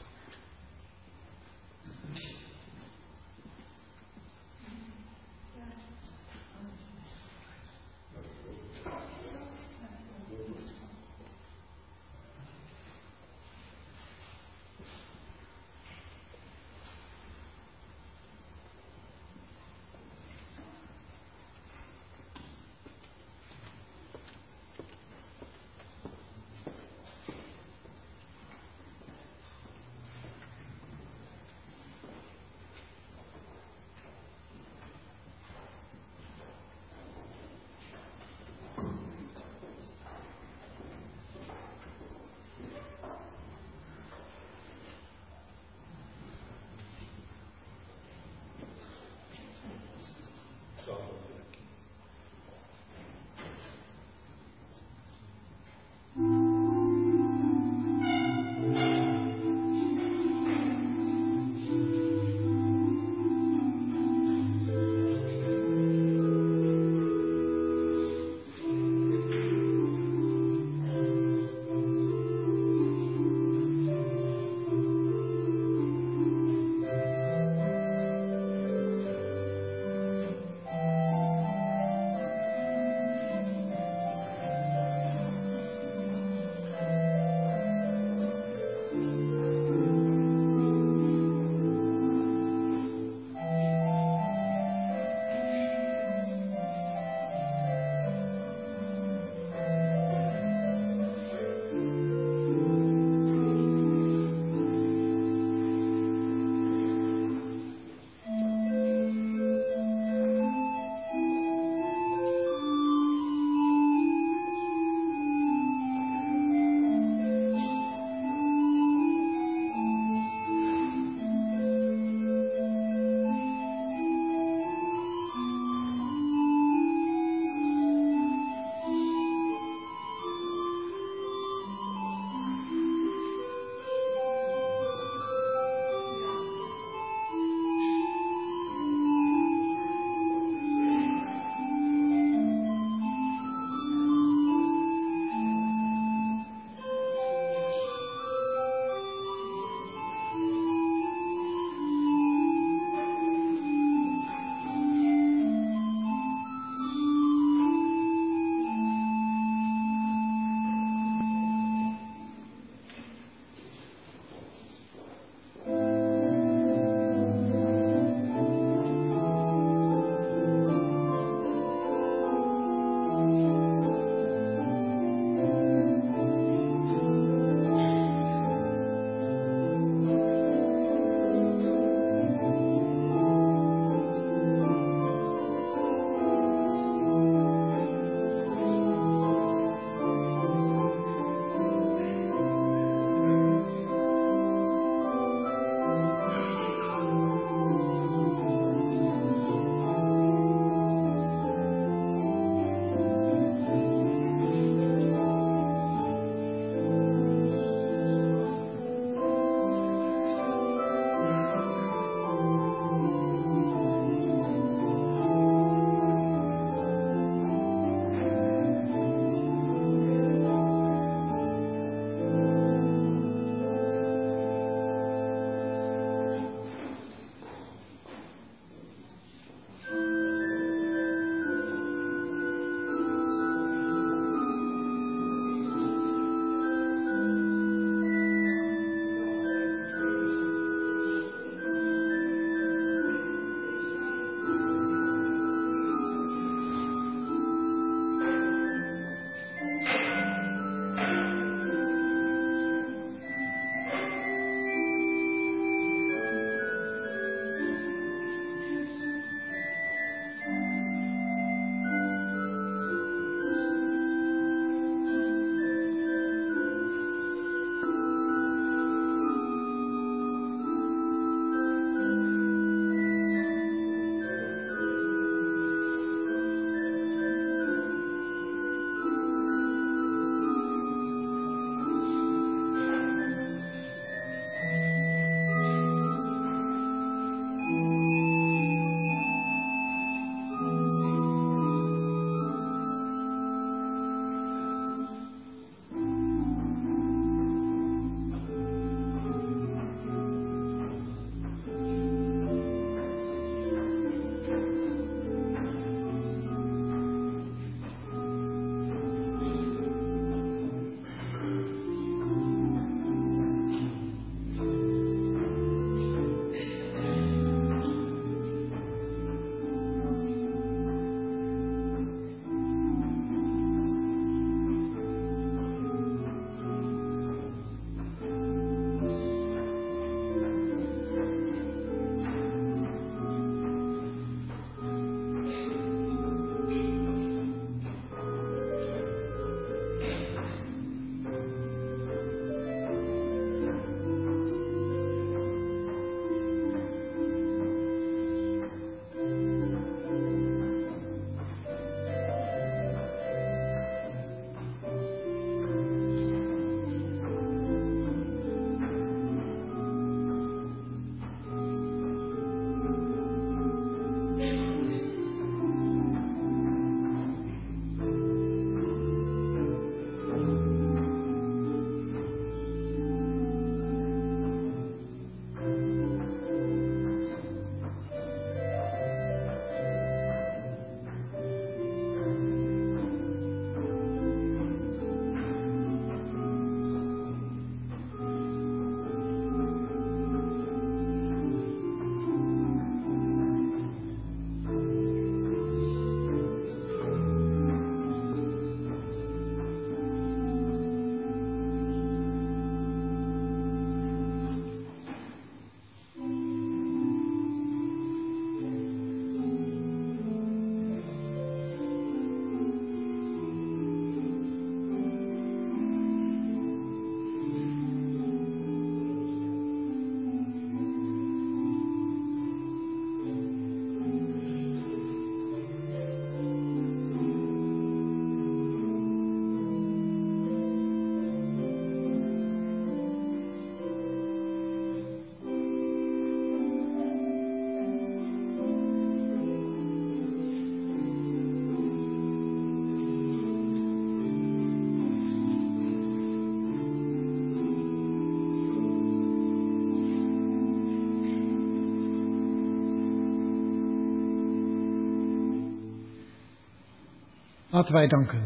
Laten wij danken.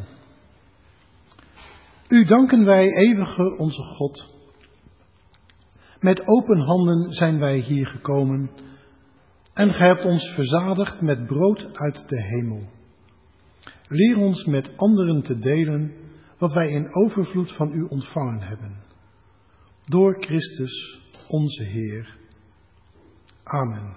U danken wij, eeuwige onze God. Met open handen zijn wij hier gekomen en gij hebt ons verzadigd met brood uit de hemel. Leer ons met anderen te delen wat wij in overvloed van u ontvangen hebben. Door Christus onze Heer. Amen.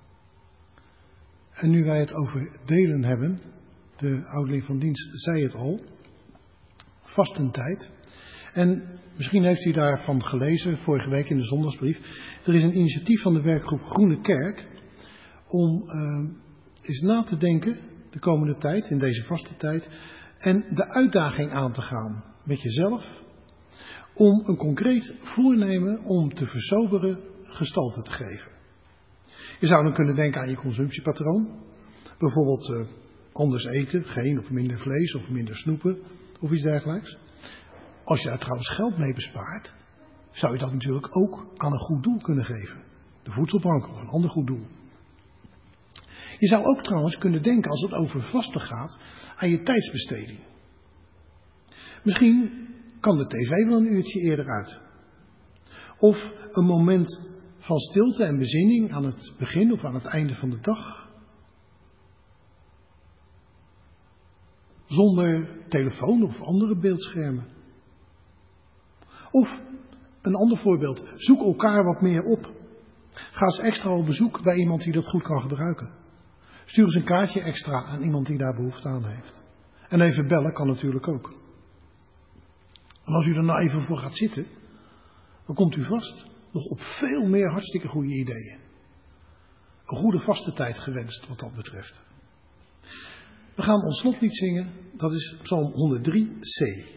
En nu wij het over delen hebben, de ouderling van dienst zei het al, vastentijd. En misschien heeft u daarvan gelezen, vorige week in de zondagsbrief. Er is een initiatief van de werkgroep Groene Kerk om eens na te denken de komende tijd, in deze vaste tijd, en de uitdaging aan te gaan met jezelf, om een concreet voornemen om te versoberen gestalte te geven. Je zou dan kunnen denken aan je consumptiepatroon. Bijvoorbeeld anders eten, geen of minder vlees of minder snoepen of iets dergelijks. Als je daar trouwens geld mee bespaart, zou je dat natuurlijk ook aan een goed doel kunnen geven. De voedselbank of een ander goed doel. Je zou ook trouwens kunnen denken, als het over vasten gaat, aan je tijdsbesteding. Misschien kan de tv wel een uurtje eerder uit. Of een moment van stilte en bezinning aan het begin of aan het einde van de dag. Zonder telefoon of andere beeldschermen. Of, een ander voorbeeld, zoek elkaar wat meer op. Ga eens extra op bezoek bij iemand die dat goed kan gebruiken. Stuur eens een kaartje extra aan iemand die daar behoefte aan heeft. En even bellen kan natuurlijk ook. En als u er nou even voor gaat zitten, dan komt u vast nog op veel meer hartstikke goede ideeën. Een goede vaste tijd gewenst wat dat betreft. We gaan ons slotlied zingen, dat is Psalm 103c.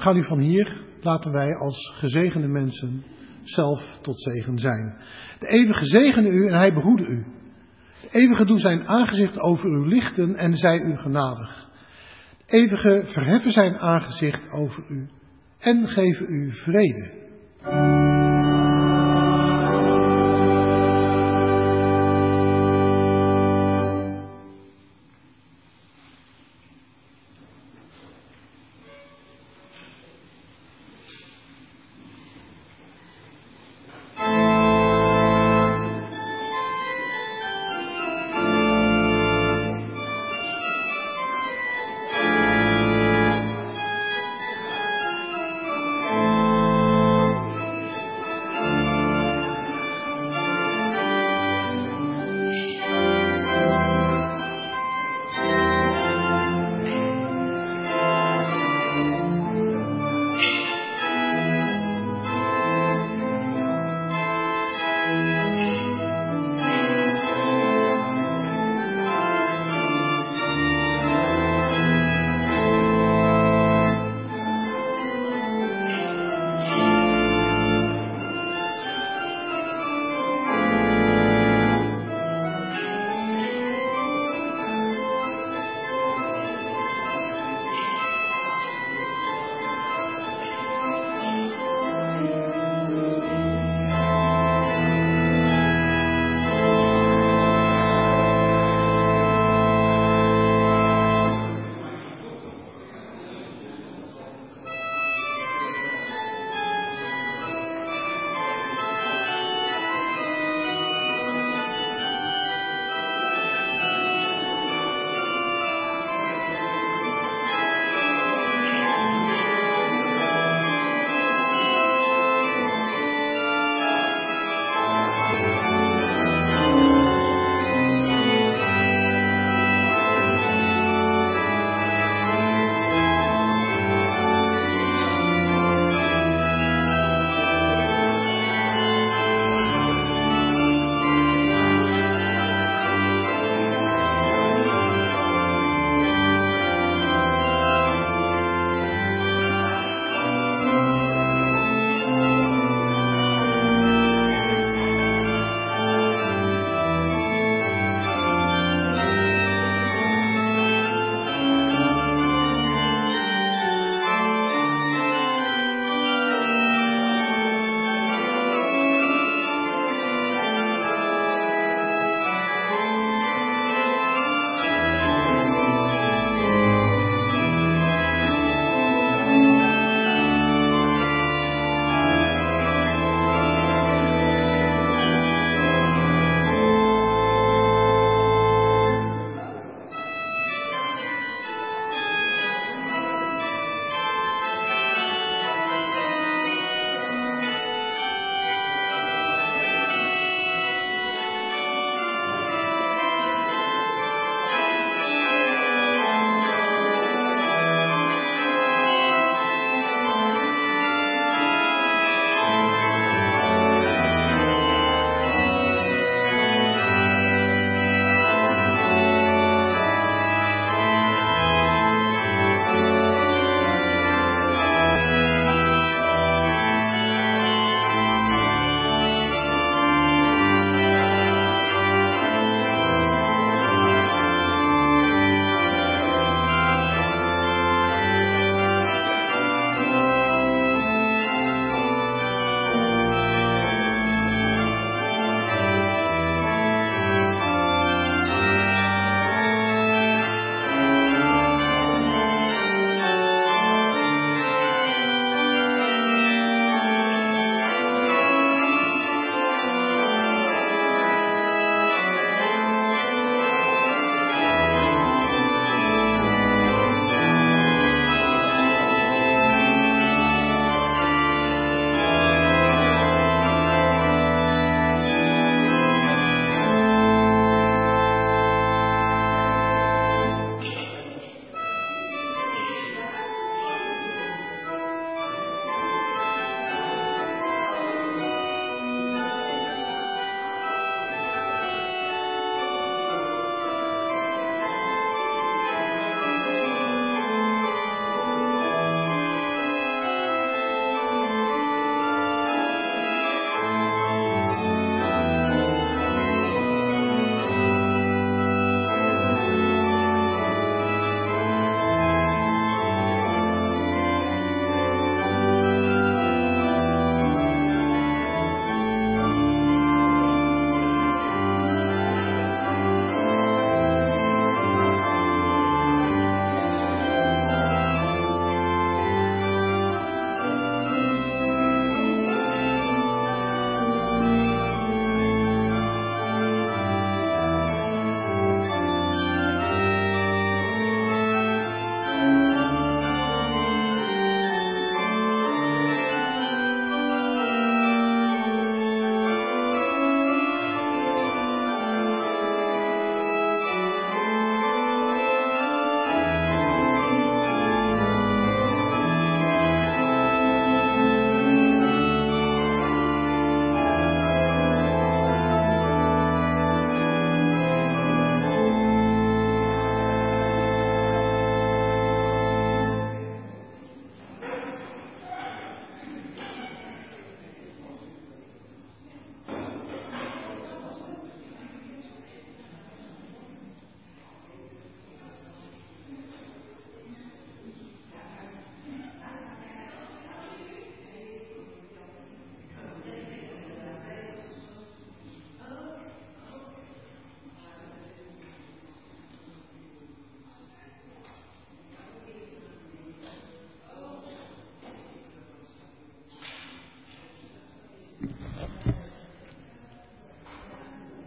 Ga nu van hier, laten wij als gezegende mensen zelf tot zegen zijn. De eeuwige zegene u en hij behoede u. De eeuwige doe zijn aangezicht over u lichten en zij u genadig. De eeuwige verheffen zijn aangezicht over u en geven u vrede.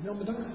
Jan, bedankt.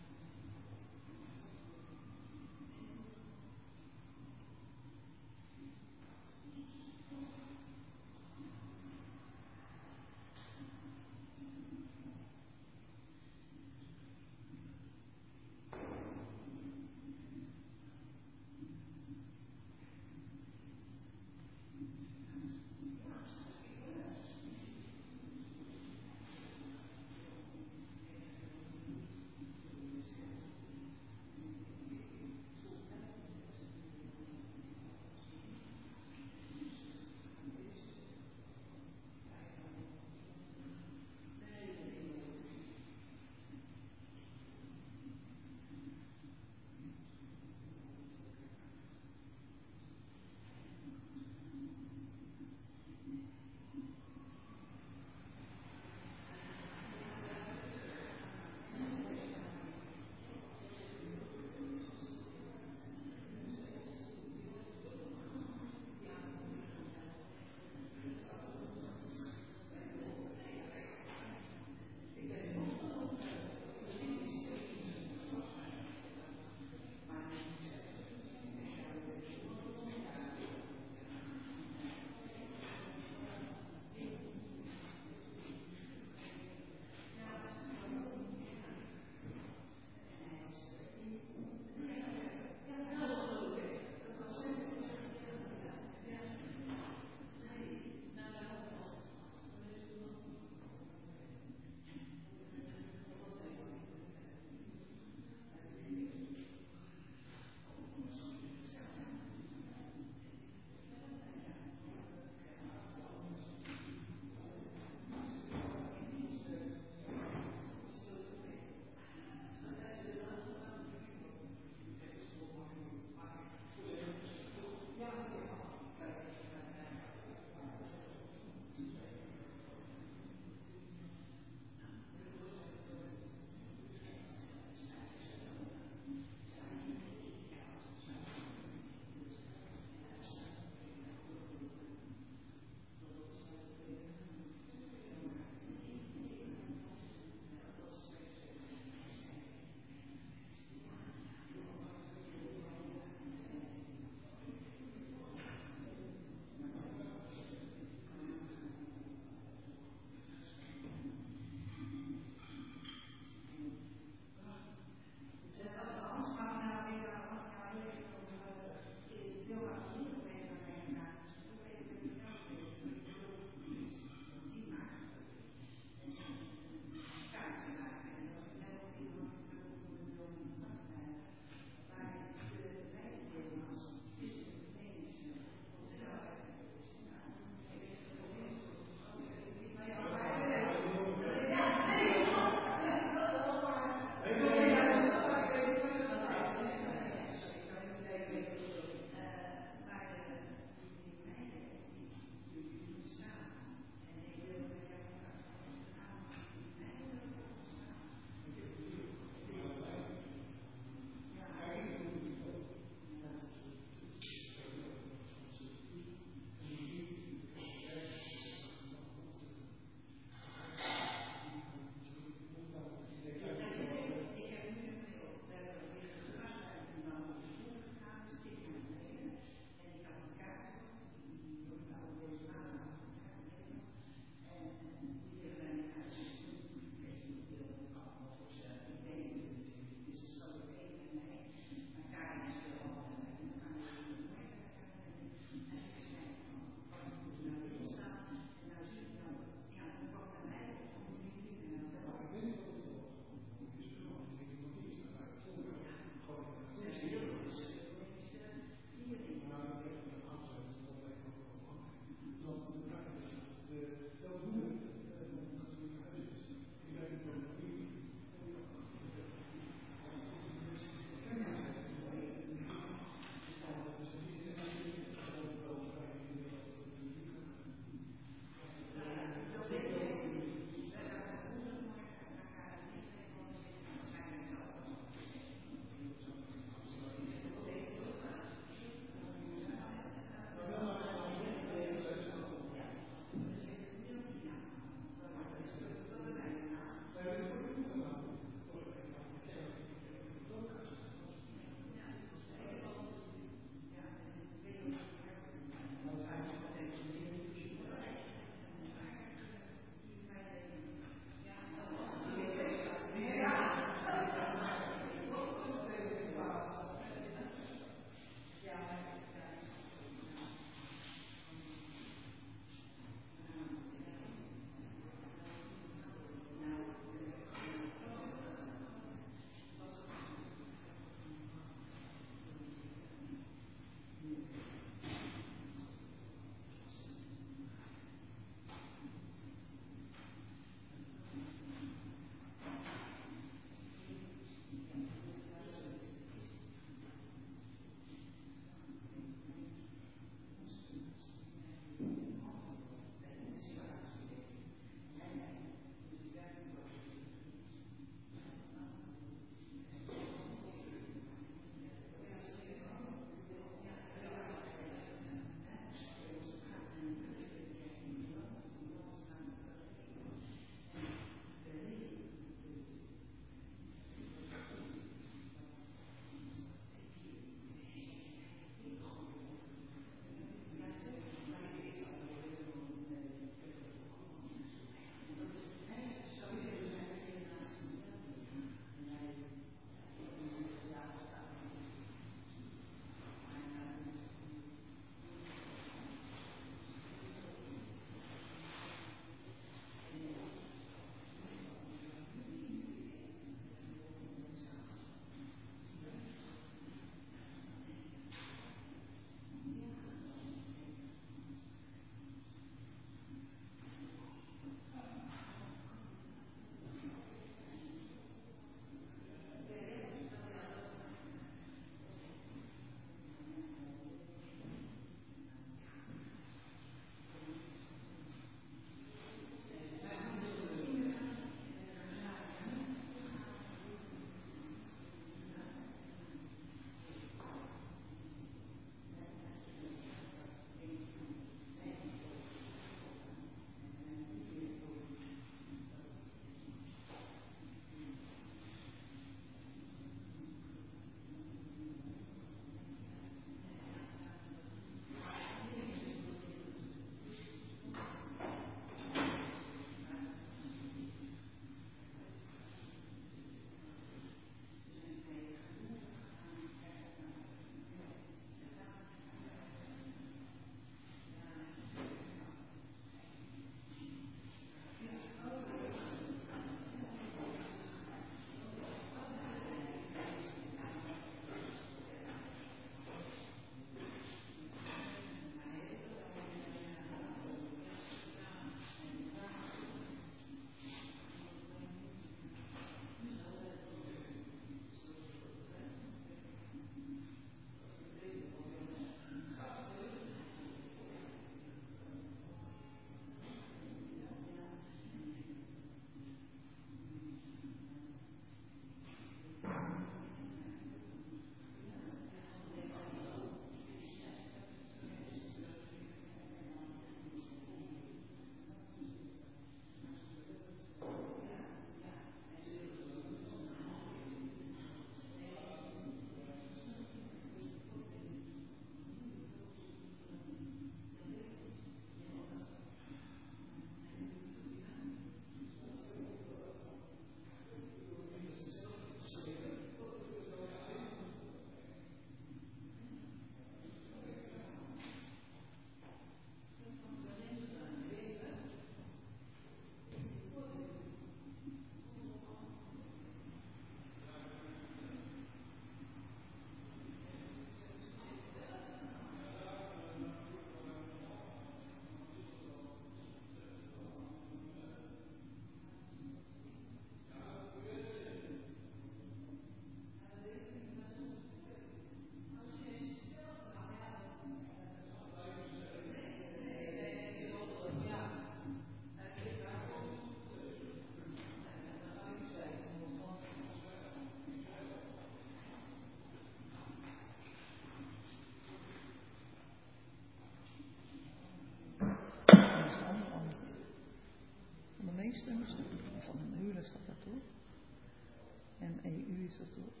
Meulen staat dat toch? MEU is dat toch?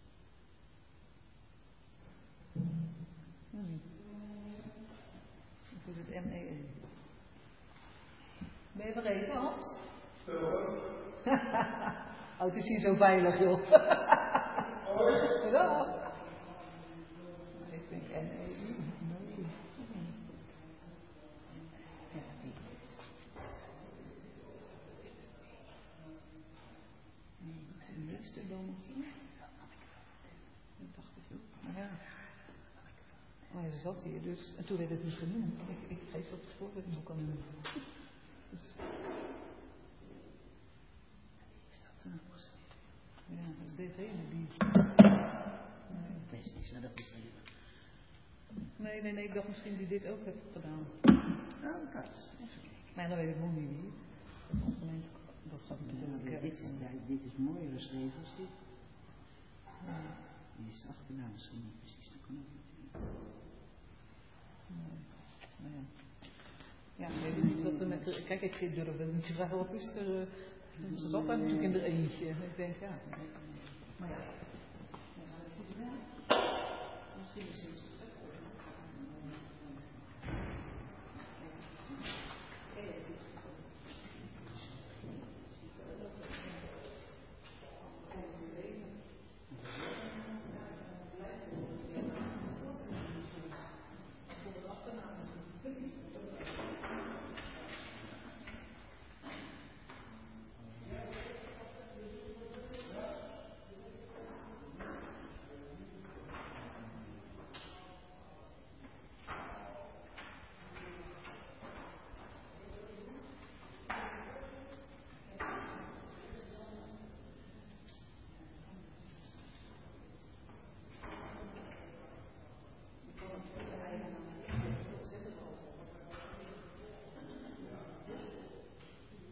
Nee. Of is het MEE? Ben je vergeten, Hans? Oh, het is hier zo veilig, joh. Ja. Ik denk MEU. Nee. Ja, die. Niks te doen. Dat dacht ik ook. Ja. Oh ja, ze zat hier dus. En toen werd het niet genoemd. Ik geef dat het voorbeeldboek aan u. Dus. Is dat er nog geschreven? Ja, dat deed die. Nee. Best is dat geschreven. Nee, ik dacht misschien die dit ook heeft gedaan. Oh, dat. Even kijken. Maar dan weet ik nog niet wie. Dat gemeente, dat gaat natuurlijk Ja, dit is mooiere schreven als dit. Ja. Die is de achternaam misschien niet precies. Dat kan ook niet. Nee. Ja, ik weet niet wat er met de... Kijk, ik durf het niet te vragen. Wat is er... Ze zat daar natuurlijk in er eentje. Ik denk, ja. Maar ja. Ja, dat is wel. Misschien is het